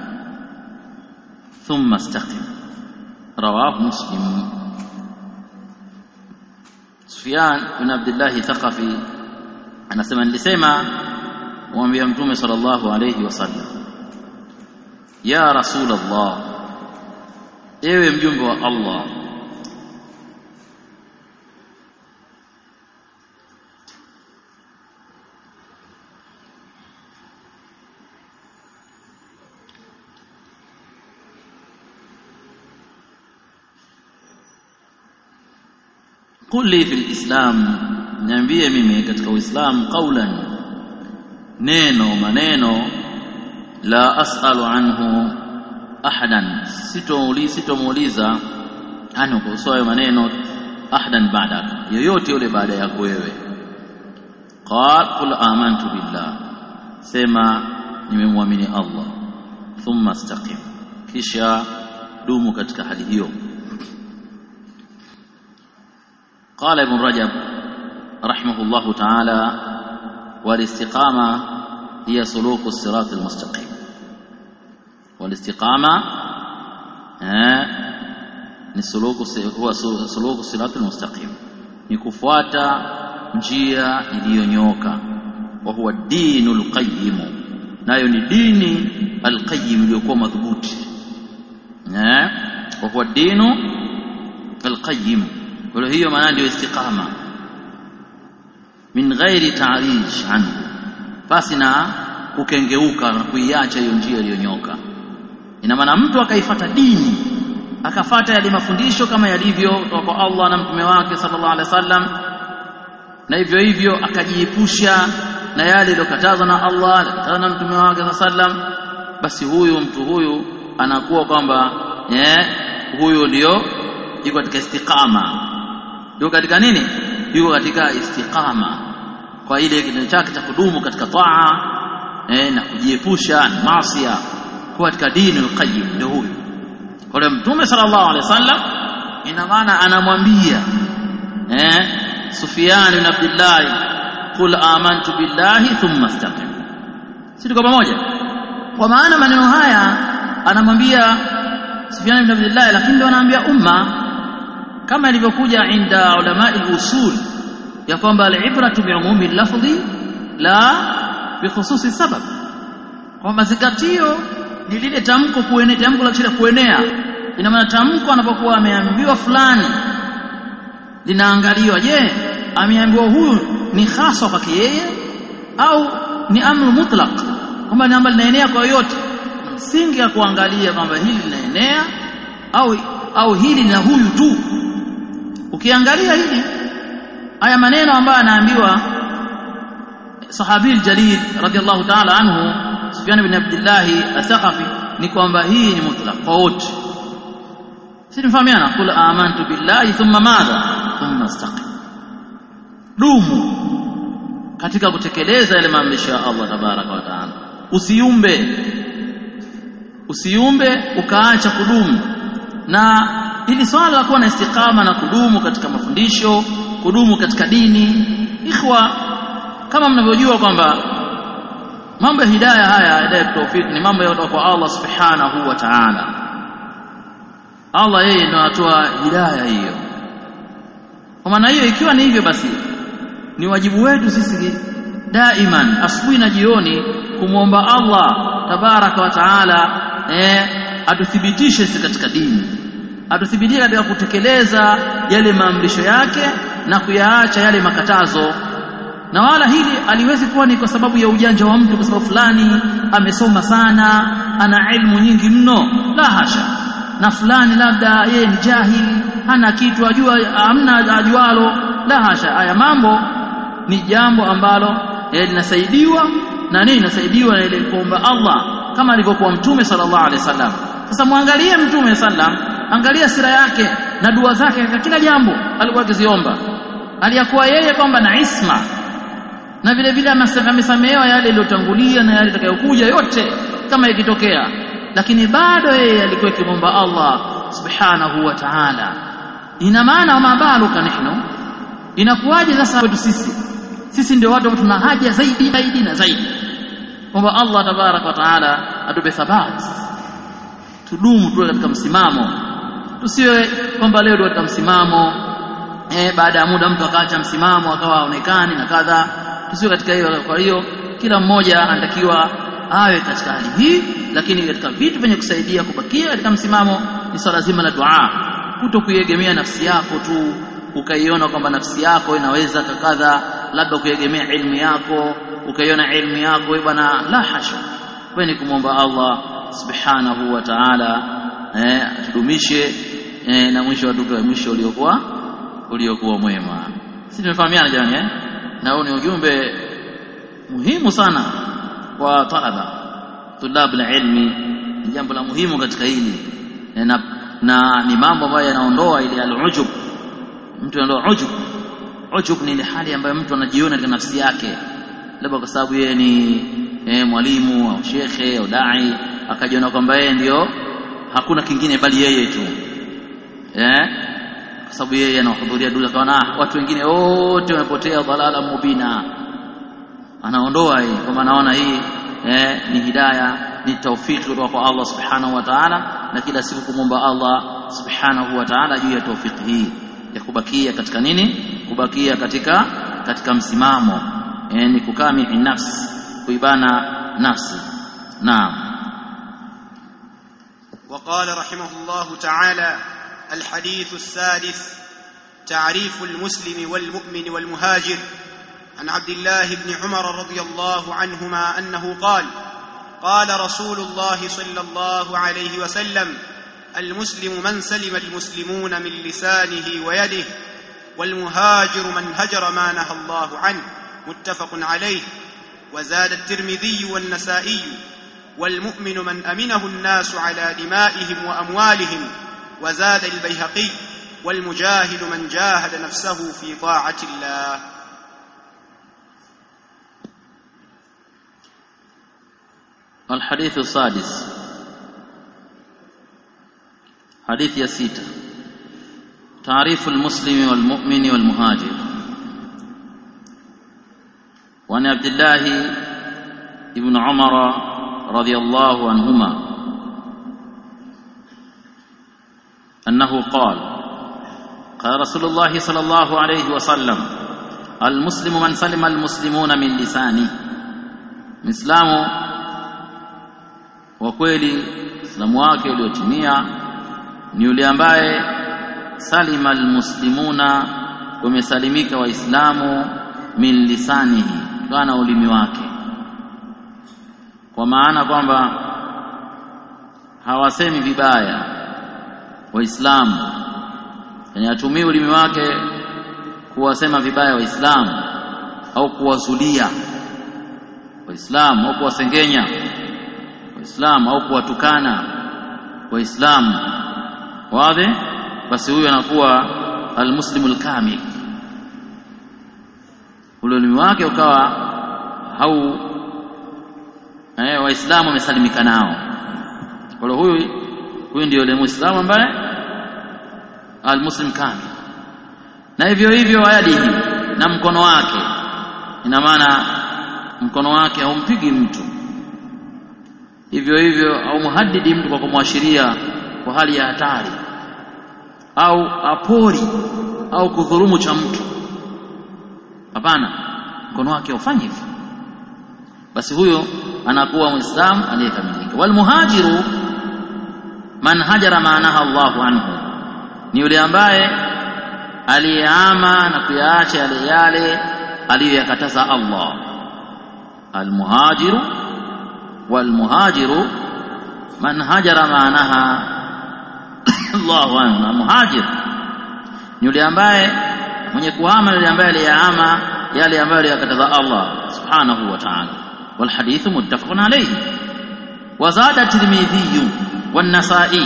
ثم استقم. رواه مسلم. سفيان بن عبد الله الثقفي anasema nilisema mwambie Mtume sallallahu alayhi wasallam, ya Rasulullah, ewe mjumbe wa Allah, qul li fil islam, niambie mimi katika Uislamu qaulan, neno maneno, la as'alu anhu ahadan, sitomuuliza sitomuuliza anhu kuhusu maneno ahadan baada, yoyote yule baada yako wewe. Qal: qul amantu billah, sema nimemwamini Allah, thumma istaqim, kisha dumu katika hali hiyo. قال ابن رجب رحمه الله تعالى: والاستقامة هي سلوك الصراط المستقيم. والاستقامة ni suluku huwa suluku sirat almustaqim, ni kufuata njia iliyonyooka. Wa huwa dinul qayyim, nayo ni dini alqayyim iliyokuwa madhubuti. eh wa huwa dinu alqayyim, kwa hiyo maana ndio istiqama, min ghairi ta'rij anhu, basi na kukengeuka na kuiacha hiyo njia iliyonyoka. Ina maana mtu akaifuata dini, akafuata yale mafundisho kama yalivyo kwa Allah na mtume wake sallallahu alaihi wasallam, na hivyo hivyo akajiepusha na yale yaliyokatazwa na Allah na na mtume wake sallallahu alaihi wasallam, basi huyu mtu huyu anakuwa kwamba eh huyu ndio yuko katika istiqama. Yuko katika nini? Yuko katika istiqama kwa ile kitendo chake cha kudumu katika taa eh na kujiepusha na maasi, kwa katika dini al-qayyim ndio huyu. Kwa hiyo mtume sallallahu alaihi wasallam ina maana anamwambia eh Sufyan ibn Abdullah, qul amantu billahi thumma istaqim. Si tuko pamoja? Kwa maana maneno haya anamwambia Sufyan ibn Abdullah, lakini ndio anaambia umma, kama ilivyokuja inda ulama al-usul ya kwamba al-ibratu bi'umumi al-lafzi la bi khususi sabab, kwa mazingatio ni lile tamko kuenea, tamko la chini kuenea. Ina maana tamko anapokuwa ameambiwa fulani linaangaliwa, je, ameambiwa huyu ni hasa kwake yeye au ni amru mutlaq, kwamba ni ambalo linaenea kwa yote. Msingi ya kuangalia kwamba hili linaenea au au hili na huyu tu. Ukiangalia hili haya maneno ambayo anaambiwa sahabi al-jalil radiyallahu ta'ala anhu Sufyan ibn Abdullah al-Thaqafi, ni kwamba hii ni mutlaq kwa wote. Sisi tunafahamiana, qul amantu billahi thumma madha thumma istaqim, dumu katika kutekeleza yale maamrisho ya Allah tabaraka wa taala. Usiumbe usiumbe ukaacha kudumu. Na hili swala la kuwa na istiqama na kudumu katika mafundisho, kudumu katika dini, ikhwa, kama mnavyojua kwamba mambo ya hidayah haya, hidayah tawfik, ni mambo ya kwa Allah subhanahu wa ta'ala. Allah yeye ndiye anatoa hidayah hiyo. Kwa maana hiyo, ikiwa ni hivyo, basi ni wajibu wetu sisi daiman asubuhi na jioni kumuomba Allah tabaraka wa taala eh atuthibitishe sisi katika dini, atuthibitishe katika kutekeleza yale maamrisho yake na kuyaacha yale makatazo. Na wala hili aliwezi kuwa ni kwa sababu ya ujanja wa mtu, kwa sababu fulani amesoma sana, ana ilmu nyingi mno, la hasha. Na fulani labda yeye ni jahili, hana kitu ajua, hamna ajualo, la hasha. Haya mambo ni jambo ambalo linasaidiwa na nini? Linasaidiwa na ile kuomba Allah, kama alivyokuwa Mtume sallallahu alaihi wasallam. Sasa muangalie Mtume sallam, angalia sira yake na dua zake katika kila jambo alikuwa akiziomba. Aliyakuwa yeye kwamba na isma, na vile vile amesamehewa yale yaliyotangulia na yale yatakayokuja yote kama ikitokea, lakini bado yeye alikuwa akimwomba Allah subhanahu wa ta'ala. Ina maana mabaluka nihnu, inakuwaje sasa kwetu sisi? Sisi ndio watu tuna haja zaidi zaidi na zaidi kwamba Allah tabarak wa taala atupe thabati, tudumu tu katika msimamo, tusiwe kwamba leo ndio katika msimamo eh baada ya muda mtu akaacha msimamo akawa haonekani na kadha. Tusiwe katika hiyo. Kwa hiyo kila mmoja anatakiwa awe katika hali hii, lakini katika vitu vyenye kusaidia kubakia katika msimamo ni swala zima la dua. Kutokuiegemea nafsi yako tu ukaiona kwamba nafsi yako inaweza kadha, labda kuiegemea ilmu yako ukaiona ilmu yako bwana, la hasha. Wewe ni kumwomba Allah subhanahu wa ta'ala eh atudumishe eh, na mwisho watupe mwisho uliokuwa uliokuwa mwema. Sisi tumefahamiana jamani eh? Na huu ni ujumbe muhimu sana kwa talaba tulab alilmi, ni jambo la muhimu katika hili na, na ni mambo ambayo yanaondoa ile al-ujub. Mtu anaondoa ujub. Ujub ni ile hali ambayo mtu anajiona katika nafsi yake, labda kwa sababu yeye ni eh, mwalimu au shekhe au dai, akajiona kwamba yeye ndio hakuna kingine bali yeye tu eh, kwa sababu yeye anahudhuria dunia, kaona watu wengine wote wamepotea dhalala mubina. Anaondoa hii kama anaona hii eh, ni hidayah, ni tawfiki kutoka kwa Allah subhanahu wa ta'ala, na kila siku kumwomba Allah subhanahu wa ta'ala juu ya tawfiki hii ya kubakia katika nini? Kubakia katika katika msimamo, yani kukami nafsi, kuibana nafsi. Naam. وقال رحمه الله تعالى: الحديث السادس: تعريف المسلم والمؤمن والمهاجر. عن عبد الله بن عمر رضي الله عنهما أنه قال: قال رسول الله صلى الله عليه وسلم: المسلم من سلم المسلمون من لسانه ويده، والمهاجر من هجر ما نهى الله عنه. متفق عليه. وزاد الترمذي والنسائي: والمؤمن من أمنه الناس على دمائهم وأموالهم. وزاد البيهقي: والمجاهد من جاهد نفسه في طاعة الله. الحديث السادس، حديث يسيت، تعريف المسلم والمؤمن والمهاجر. وعن عبد الله بن عمر رضي الله عنهما أنه قال: قال رسول الله صلى الله عليه وسلم: المسلم من سلم المسلمون من لسانه. مسلم وكويلي islamu wake uliotimia ni yule ambaye salima almuslimuna, wamesalimika waislamu, min lisanihi, kana ulimi wake, kwa maana kwamba hawasemi vibaya waislamu, yani atumii ulimi wake kuwasema vibaya waislamu au kuwazulia waislamu au kuwasengenya waislamu au kuwatukana waislamu. Wazi? Basi huyo anakuwa almuslimul kamil, ule ulimi wake ukawa hau eh waislamu wamesalimika nao. Kwa hiyo huyu huyu ndio yule muislamu ambaye almuslim kamil. Na hivyo hivyo ayadihi, na mkono wake, ina maana mkono wake haumpigi mtu, hivyo hivyo au muhaddidi mtu kwa kumwashiria kwa hali ya hatari, au apori au kudhulumu cha mtu. Hapana, mkono wake ufanye hivyo. basi huyo anakuwa muislamu aliyekamilika. Wal muhajiru man hajara maanaha Allahu anhu, ni yule ambaye aliyeama na kuyaacha yale yale aliyoyakataza Allah. Al muhajiru wal muhajiru man hajara maanaha Allahu anhu. Al muhajir ni yule ambaye mwenye kuhama, yule ambaye aliyeama yale ambayo aliyakataza Allah subhanahu wa ta'ala. Wal hadithu muttafaqun alayhi. Wa zada Tirmidhi wa Nasa'i,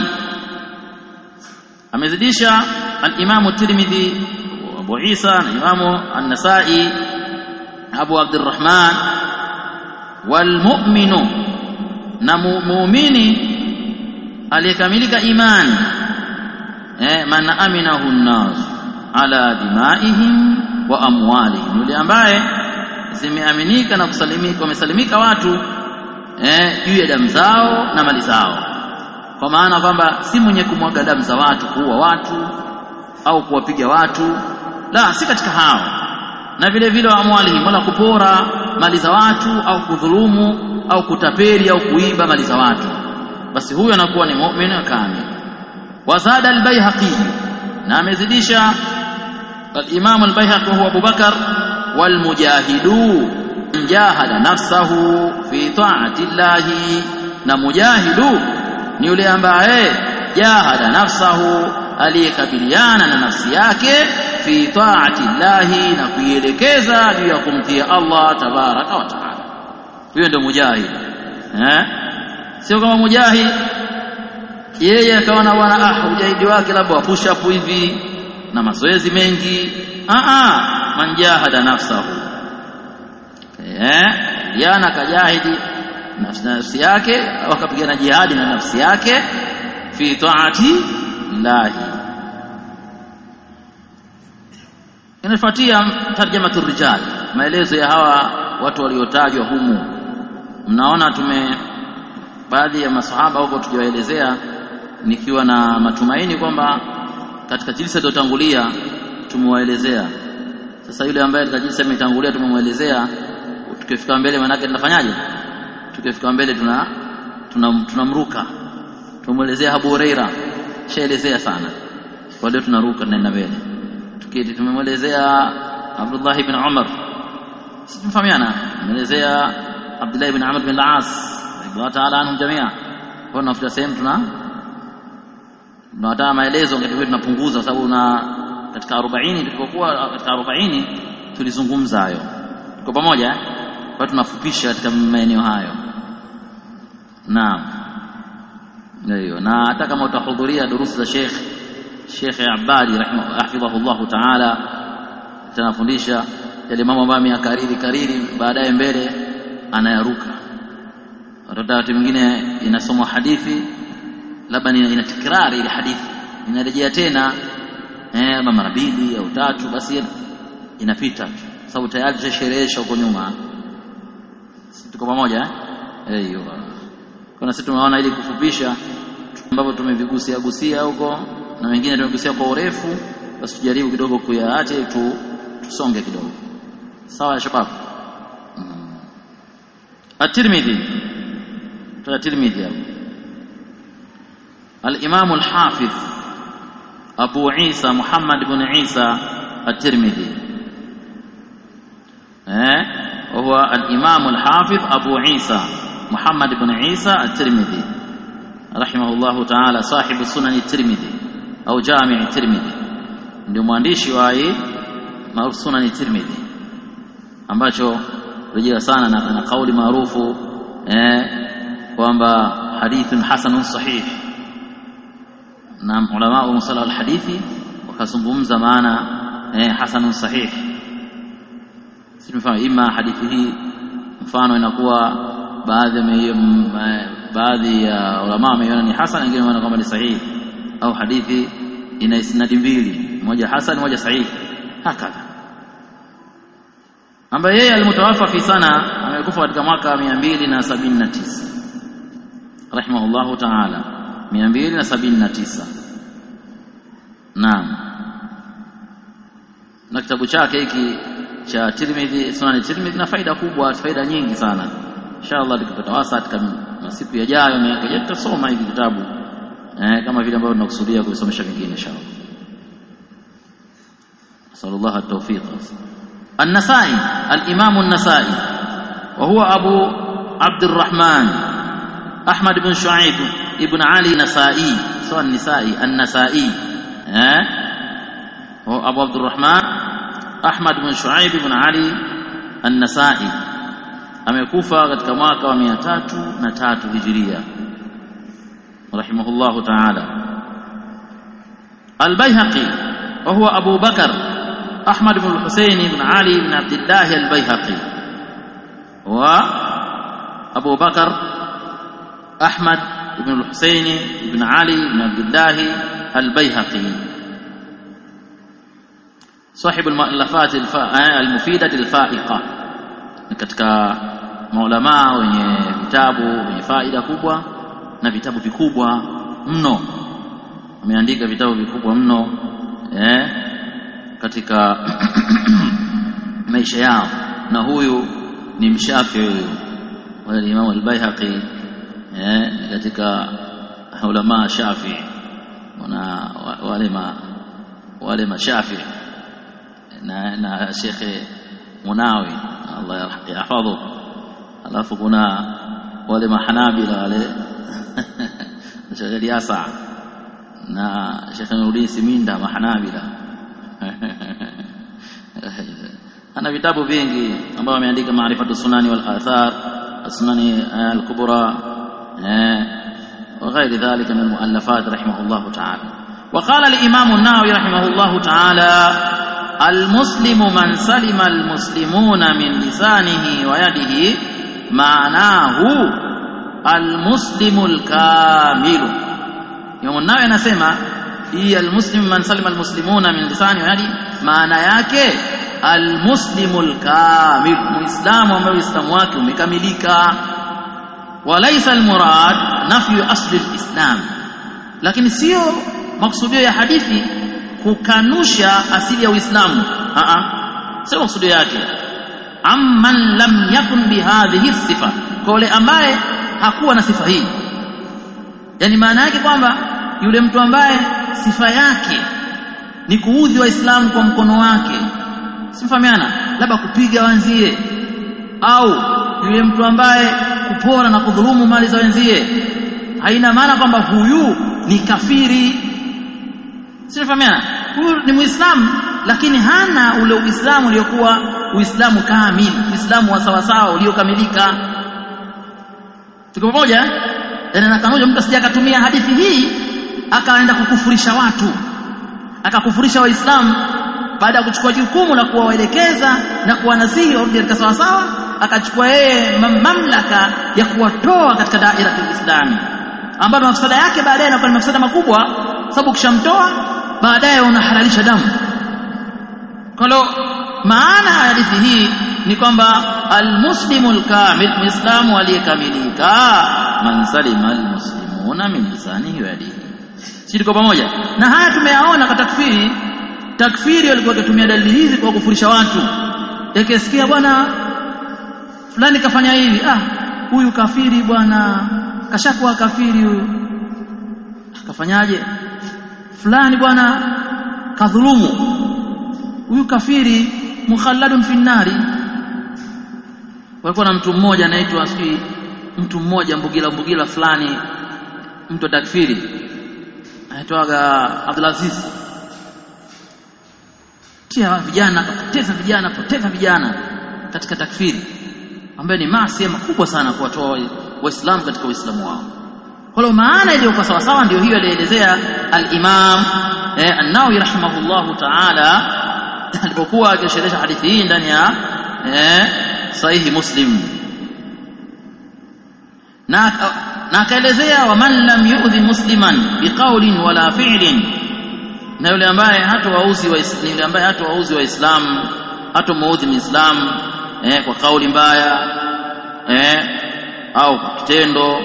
amezidisha al-Imam Tirmidhi wa Abu Isa na Imam an-Nasa'i Abu Abdurrahman, wal mu'minu, na muumini aliyekamilika imani, eh man aminahu an-nas ala dimaihim wa amwalihim, yule ambaye zimeaminika na kusalimika, wamesalimika watu eh juu ya damu zao na mali zao. Kwa maana kwamba si mwenye kumwaga damu za watu, kuua watu au kuwapiga watu, la, si katika hao. Na vile vile wa amwalihim, wala kupora mali za watu au kudhulumu au kutapeli au kuiba mali za watu, basi huyo anakuwa ni muumini kamili. Wazada al-Baihaqi, na amezidisha al-Imam al-Baihaqi huwa Abu Bakar, wal mujahidu jahada nafsahu fi ta'ati llahi, na mujahidu ni yule ambaye jahada nafsahu, aliyekabiliana na nafsi yake, fi ta'ati llahi, na kuielekeza juu ya kumtii Allah tabaraka wa taala. Huyo ndio mujahid. Eh sio kama mujahid yeye akaona bwana ah ujahidi wake labda push up hivi na mazoezi mengi. Ah ah man jahada nafsahu, eh yana kajahidi nafsi yake, wakapigana jihadi na nafsi yake fi ta'ati llahi. Inafuatia tarjamatu rijal, maelezo ya hawa watu waliotajwa humu. Mnaona tume baadhi ya masahaba huko tukiwaelezea, nikiwa na matumaini kwamba katika jilsa iliyotangulia tumewaelezea. Sasa yule ambaye katika jilsa imetangulia tumemwelezea, tukifika mbele maana yake tunafanyaje? Tukifika mbele tuna tunamruka tuna tumuelezea Abu Huraira, shaelezea sana, kwa leo tunaruka tunaenda mbele. Tukiti tumemwelezea Abdullah ibn Umar, simfahamiana, tumeelezea Abdullah ibn Amr bin al-As radhiallahu ta'ala anhum jamia. Kwa nafuta sehemu tuna tunataka maelezo, ndio tunapunguza, kwa sababu na katika arobaini tulipokuwa katika arobaini tulizungumza hayo kwa pamoja, eh kwa tunafupisha katika maeneo hayo. Naam, ndio. Na hata kama utahudhuria durusu za Sheikh Sheikh Abadi rahimahullah ta'ala, tunafundisha yale mambo ambayo ameyakariri kariri, baadaye mbele anayaruka. Wakati mwingine inasomwa hadithi labda ina tikrari ile hadithi, inarejea tena eh mara mbili au tatu, basi inapita sababu tayari tusherehesha huko nyuma. Tuko pamoja eh hiyo. Kuna sisi tumeona ili kufupisha ambapo tumevigusia gusia huko na wengine tumegusia kwa urefu, basi tujaribu kidogo kuyaache tu, tusonge kidogo. Sawa ya shabab. hmm. At-Tirmidhi, at-Tirmidhi hapo al-Imam al-Hafiz Abu Isa Muhammad ibn Isa at-Tirmidhi, eh هو الإمام الحافظ أبو عيسى محمد بن عيسى الترمذي رحمه الله تعالى، صاحب السنن الترمذي أو جامع الترمذي، ndio mwandishi wa hii maarufu Sunan Tirmidhi, ambacho rejea sana na, na kauli maarufu eh kwamba hadithun hasanun sahih, na ulama wa musala al-hadithi wakazungumza maana eh hasanun sahih. Simfahamu ima hadithi hii mfano inakuwa baadhi ya baadhi ya ulama wameona ni hasan, wengine wanaona kwamba ni sahihi, au hadithi ina isnadi mbili, moja hasan moja sahihi, hakika. Ambaye yeye alimtawafa fi sana, amekufa katika mwaka mia mbili sabini na tisa rahimahullahu ta'ala, mia mbili sabini na tisa. Naam, na kitabu chake hiki cha Tirmidhi, Sunan Tirmidhi, na faida kubwa, faida nyingi sana. inshallah tukipata wasa katika masiku yajayo miaka ijayo tutasoma hivi vitabu eh kama vile ambavyo tunakusudia kusomesha vingine inshallah. Sallallahu at-tawfiq. An-Nasa'i, al-Imam an-Nasa'i wa huwa Abu Abdurrahman Ahmad ibn Shu'aib ibn Ali Nasa'i, sawa an-Nasa'i an-Nasa'i eh wa Abu Abdurrahman Ahmad ibn Shu'aib ibn Ali an-Nasa'i amekufa katika mwaka wa mia tatu na tatu Hijria rahimahullahu ta'ala. Al-Baihaqi wa huwa Abu Bakar Ahmad ibn Husayn ibn Ali ibn Abdullah al-Baihaqi wa Abu Bakar Ahmad ibn Husayn ibn Ali ibn Abdullah al-Baihaqi صاحب المؤلفات المفيدة الفائقة, katika maulama wenye vitabu wenye faida kubwa na vitabu vikubwa mno. Ameandika vitabu vikubwa mno eh katika maisha yao, na huyu ni Mshafi'i wa Imam al-Baihaqi eh katika ulama Shafi'i na wale ma wale mashafi'i na na Sheikh Munawi Allah yahfadhu. Alafu kuna wale mahanabila wale Sheikh Yasa na Sheikh Nuruddin Siminda mahanabila ana vitabu vingi ambavyo ameandika Maarifatu Sunani wal Athar, Sunani al-Kubra wa ghairi dhalika min al-muallafat rahimahullahu ta'ala. Wa qala al-Imam an-Nawawi rahimahullahu ta'ala: al-muslimu man salima al-muslimuna min lisanihi wa yadihi, maanahu al-muslimu al-kamilu. Imam an-Nawawi anasema hii al-muslimu man salima al-muslimuna min lisanihi wa yadihi, maana yake al-muslimu al-kamil, muislamu ambaye uislamu wake umekamilika. Walaysa al-murad nafyu asli al-islam, lakini sio maksudio ya hadithi kukanusha asili ya Uislamu. a a sio maksudio yake. Amman lam yakun bihadhihi sifa, kwa yule ambaye hakuwa na sifa hii. Yani maana yake kwamba yule mtu ambaye sifa yake ni kuudhi Waislamu kwa mkono wake, simfahamiana, labda kupiga wenzie, au yule mtu ambaye kupora na kudhulumu mali za wenzie, haina maana kwamba huyu ni kafiri. Simfahamiana, huyu ni Muislamu lakini hana ule Uislamu uliokuwa Uislamu kamili, Uislamu wa sawa sawa uliokamilika. Tuko pamoja? Yaani na kanuni mtu asije akatumia hadithi hii akaenda kukufurisha watu, akakufurisha Waislamu baada ya kuchukua jukumu la kuwaelekeza na kuwanasihi warudi katika sawa sawa, akachukua yeye mamlaka ya kuwatoa katika daira ya Uislamu, ambapo mafsada yake baadaye inakuwa ni mafsada makubwa, sababu kishamtoa baadaye unahalalisha damu. Kwa hiyo maana ya hadithi hii ni kwamba al-muslimu al-kamil, muislamu aliyekamilika, man salima al-muslimuna min lisanihi wa yadihi. Sisi tuko pamoja? Na haya tumeyaona katika takfiri. Takfiri walikuwa wakitumia dalili hizi kwa kufurisha watu. Yakisikia bwana fulani kafanya hivi, ah huyu kafiri bwana, kashakuwa kafiri huyu. Kafanyaje? Fulani bwana kadhulumu, huyu kafiri mukhalladun fi nari. Walikuwa na mtu mmoja anaitwa sisi mtu mmoja mbugila mbugila fulani, mtu takfiri anaitwa Abdulaziz. Tia vijana, poteza vijana, poteza vijana katika takfiri, ambaye ni maasi makubwa sana kuwatoa Waislamu katika Uislamu wao. Kwa hiyo maana ile kwa sawa sawa ndio hiyo alielezea al-Imam eh, an-Nawawi rahimahullahu ta'ala alipokuwa akisherehesha hadithi hii ndani ya eh, sahihi Muslim. Na na akaelezea wa man lam yu'dhi musliman biqawlin wala fi'lin, na yule ambaye hatawauzi Waislamu, yule ambaye hatawauzi Waislamu, hatamuudhi Muislamu eh, kwa kauli mbaya eh, au kwa kitendo.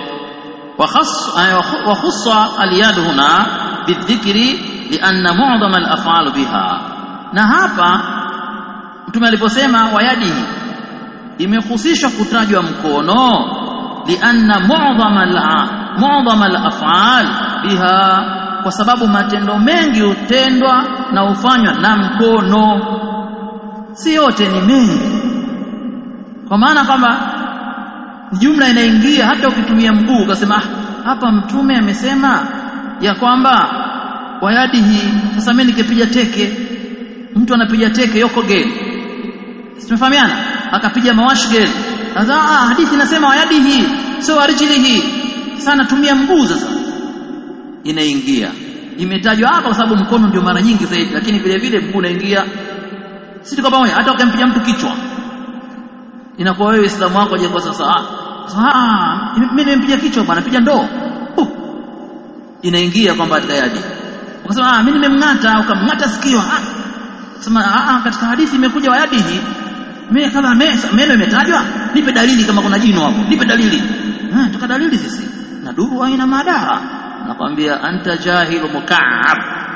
وخص اليد هنا بالذكر لأن معظم الأفعال بها. Na hapa mtume aliposema wayadihi, imehusishwa kutajwa mkono lianna mu'dhama mu'dhama al-af'al biha, kwa sababu matendo mengi hutendwa na hufanywa na mkono, si yote ni mengi. Kwa maana kwamba jumla inaingia hata ukitumia mguu ukasema hapa mtume amesema ya kwamba wayadihi, sasa mimi nikipiga teke, mtu anapiga teke yoko geli, tumefahamiana, akapiga mawash geli, sasa ah hadithi inasema wayadihi sio warijilihi, sana tumia mguu, sasa inaingia, imetajwa hapa kwa sababu mkono ndio mara nyingi zaidi, lakini vile vile mguu unaingia. Sisi tuko pamoja, hata ukimpiga mtu kichwa inakuwa wewe Uislamu wako je kwa sasa ah mimi nimempiga kichwa bwana, piga ndoo uh, inaingia kwamba katika yadi. Ukasema ah mimi nimemngata, ukamngata sikio, ah sema ah katika hadithi imekuja wayadihi, mimi kama meno imetajwa, nipe dalili kama kuna jino hapo, nipe dalili. Ah tuka dalili sisi na duru haina madara. Nakwambia anta jahilu muk'ab.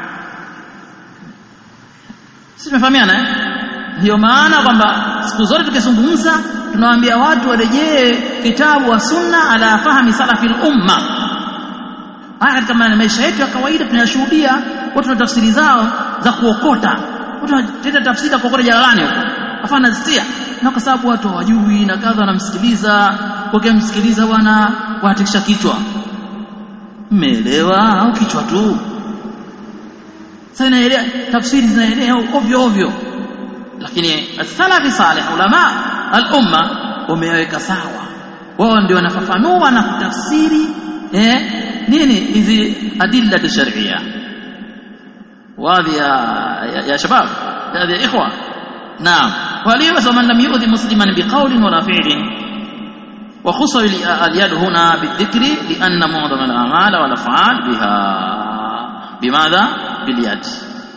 Sisi tumefahamiana eh? Ndio maana kwamba siku zote tukizungumza tunawaambia watu warejee kitabu wa sunna ala fahmi salafil umma. Haya katika maisha yetu ya kawaida tunayashuhudia watu na tafsiri zao za kuokota. Watu wanatenda tafsiri za kuokota jalalani huko. Afana zisia. Na kwa sababu watu hawajui na kadha wanamsikiliza, wakimsikiliza bwana watikisha kichwa. Mmeelewa au kichwa tu? Sasa inaelea tafsiri zinaelea ovyo ovyo. Lakini as-salafi salih ulama al-umma wameweka sawa, wao ndio wanafafanua na kutafsiri eh nini hizi adilla shar'iyya. Wadhi ya, ya, ya shabab ya ikhwa, naam, waliyo man lam yu'dhi musliman biqawlin wala fi'lin, wa khussa al-yad huna bidhikri lianna mu'dham al-a'mal wal af'al biha bimadha bil-yad.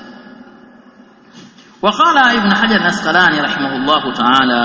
وقال ابن حجر العسقلاني رحمه الله تعالى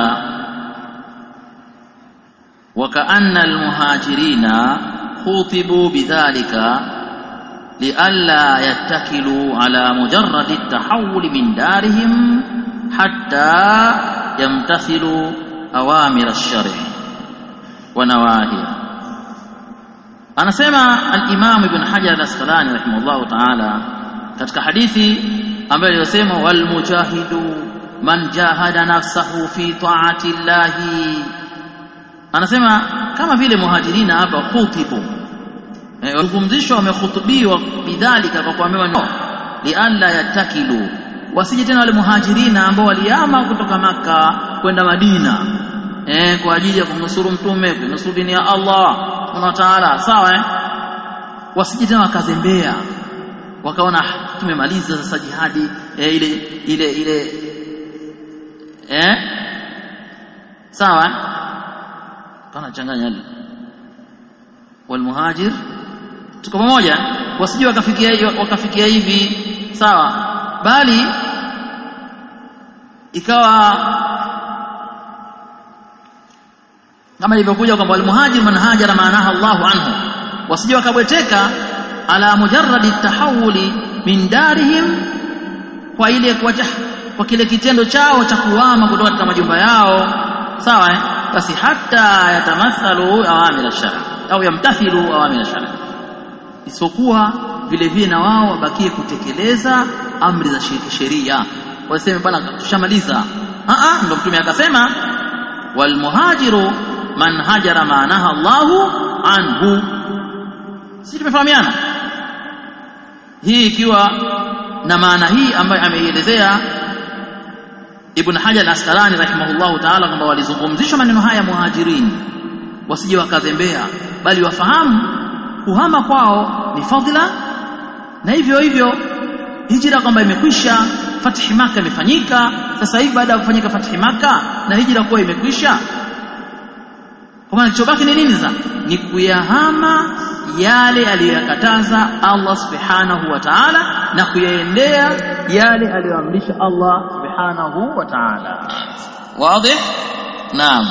وكأن المهاجرين خوطبوا بذلك لئلا يتكلوا على مجرد التحول من دارهم حتى يمتثلوا أوامر الشرع ونواهيه. anasema al-Imam Ibn Hajar al-Asqalani rahimahullah ta'ala katika hadithi ambayo inasema wal mujahidu man jahada nafsahu fi ta'ati llahi, anasema kama vile muhajirina hapa khutibu wazungumzishwa, wamehutubiwa bidhalika kwa kuambiwa no lialla yatakilu, wasije tena wale muhajirina ambao waliama kutoka Maka kwenda Madina eh kwa ajili ya kumnusuru mtume, kunusuru dini ya Allah subhanahu wa ta'ala, sawa eh, wasije tena wakazembea wakaona tumemaliza sasa jihadi eh, ile ile ile eh sawa, kana changanya wal muhajir, tuko pamoja, wasije wakafikia wakafikia hivi, sawa, bali ikawa kama ilivyokuja kwamba wal muhajir man hajara maanaha Allahu anhu, wasije wakabweteka ala mujarradi tahawuli min darihim, kwa ile kuacha kwa kile kitendo chao cha kuhama kutoka katika majumba yao, sawa eh, basi hata yatamathalu awamir ash-shar au yamtathilu awamir ash-shar, isipokuwa vile vile na wao wabakie kutekeleza amri za sheria, waseme bana tushamaliza. a a ndio mtume akasema wal muhajiru man hajara maanaha Allahu anhu. Sisi tumefahamiana hii, ikiwa na maana hii ambayo ameielezea Ibn Hajar al-Asqalani rahimahullahu ta'ala kwamba walizungumzishwa maneno haya muhajirin wasije wakazembea, bali wafahamu kuhama kwao ni fadhila, na hivyo hivyo hijra kwamba imekwisha, fathi Makkah imefanyika. Sasa hivi baada ya kufanyika fathi Makkah na hijra kuwa imekwisha, kwa maana kilichobaki ni nini sasa? Ni kuyahama yale aliyokataza Allah subhanahu wa ta'ala na kuyaendea yale aliyoamrisha Allah subhanahu wa ta'ala. Wazi? Naam.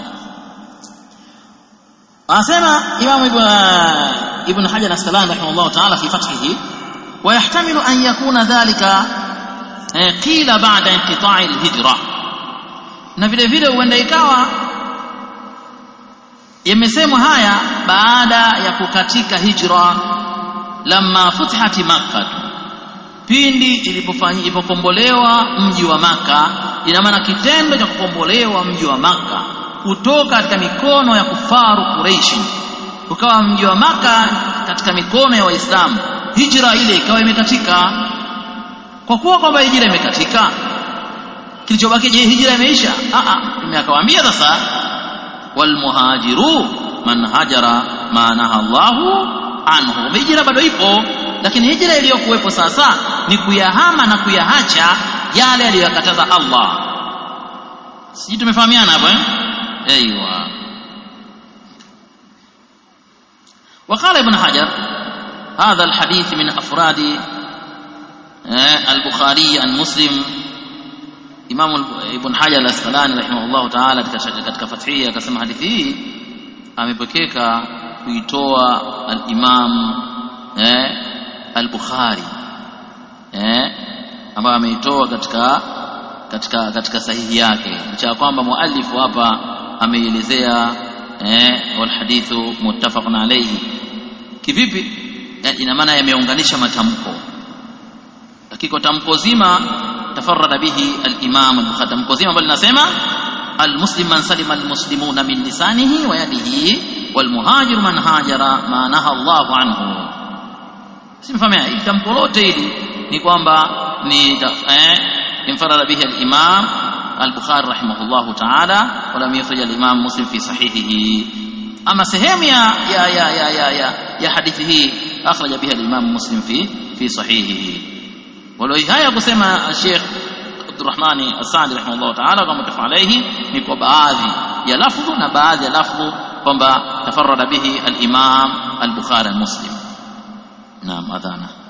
Asema Imam Ibn Hajar al-Asqalani rahimahullah ta'ala fi fathihi, wa yahtamilu an yakuna dhalika qila ba'da inqita'i al-hijra, na vile vile huenda ikawa yamesemwa haya baada ya kukatika hijra, lamma futihati Makkah, pindi ilipofanyika ilipokombolewa mji wa Makkah. Ina maana kitendo cha kukombolewa mji wa Makkah kutoka katika mikono ya kufaru Quraysh, ukawa mji wa Makkah katika mikono ya Waislamu, hijra ile ikawa imekatika. Kwa kuwa kwamba hijra imekatika, kilichobaki je, hijra imeisha? A a, nimekawaambia sasa, wal muhajiru man hajara ma naha Allahu anhu. Hijra bado ipo, lakini hijra iliyokuwepo sasa ni kuyahama na kuyahacha yale aliyokataza Allah. Sisi tumefahamiana hapo eh? Aiywa. وقال ابن حجر هذا الحديث من أفراد البخاري عن مسلم. Imam Ibn Hajar al-Asqalani rahimahullah ta'ala katika Fathia akasema hadithi hii amepokeka kuitoa al-Imam eh al-Bukhari eh ambaye ameitoa katika katika katika sahihi yake, licha kwamba muallifu hapa ameelezea eh wal hadithu muttafaqun alayhi. Kivipi? Ina maana yameunganisha matamko, lakini kwa tamko zima tafarrada bihi al-Imam al-Bukhari, tamko zima bali nasema al-muslim man salima al-muslimuna min lisanihi wa yadihi wal muhajir man hajara ma naha Allahu anhu. Simfahamia hii tamko lote hili ni kwamba ni eh infarada bihi al-Imam al-Bukhari rahimahullahu ta'ala, wala yukhrij al-Imam Muslim fi sahihihi. Ama sehemu ya ya ya ya ya, ya, ya hadithi hii akhraja biha al-Imam Muslim fi fi sahihihi. Wala haya kusema Sheikh Abdurrahman As-Sa'di rahimahullah ta'ala kama mutafa alayhi ni kwa baadhi ya lafdhu na baadhi ya lafdhu kwamba tafarrada bihi al-Imam al-Bukhari Muslim. Naam, adhana.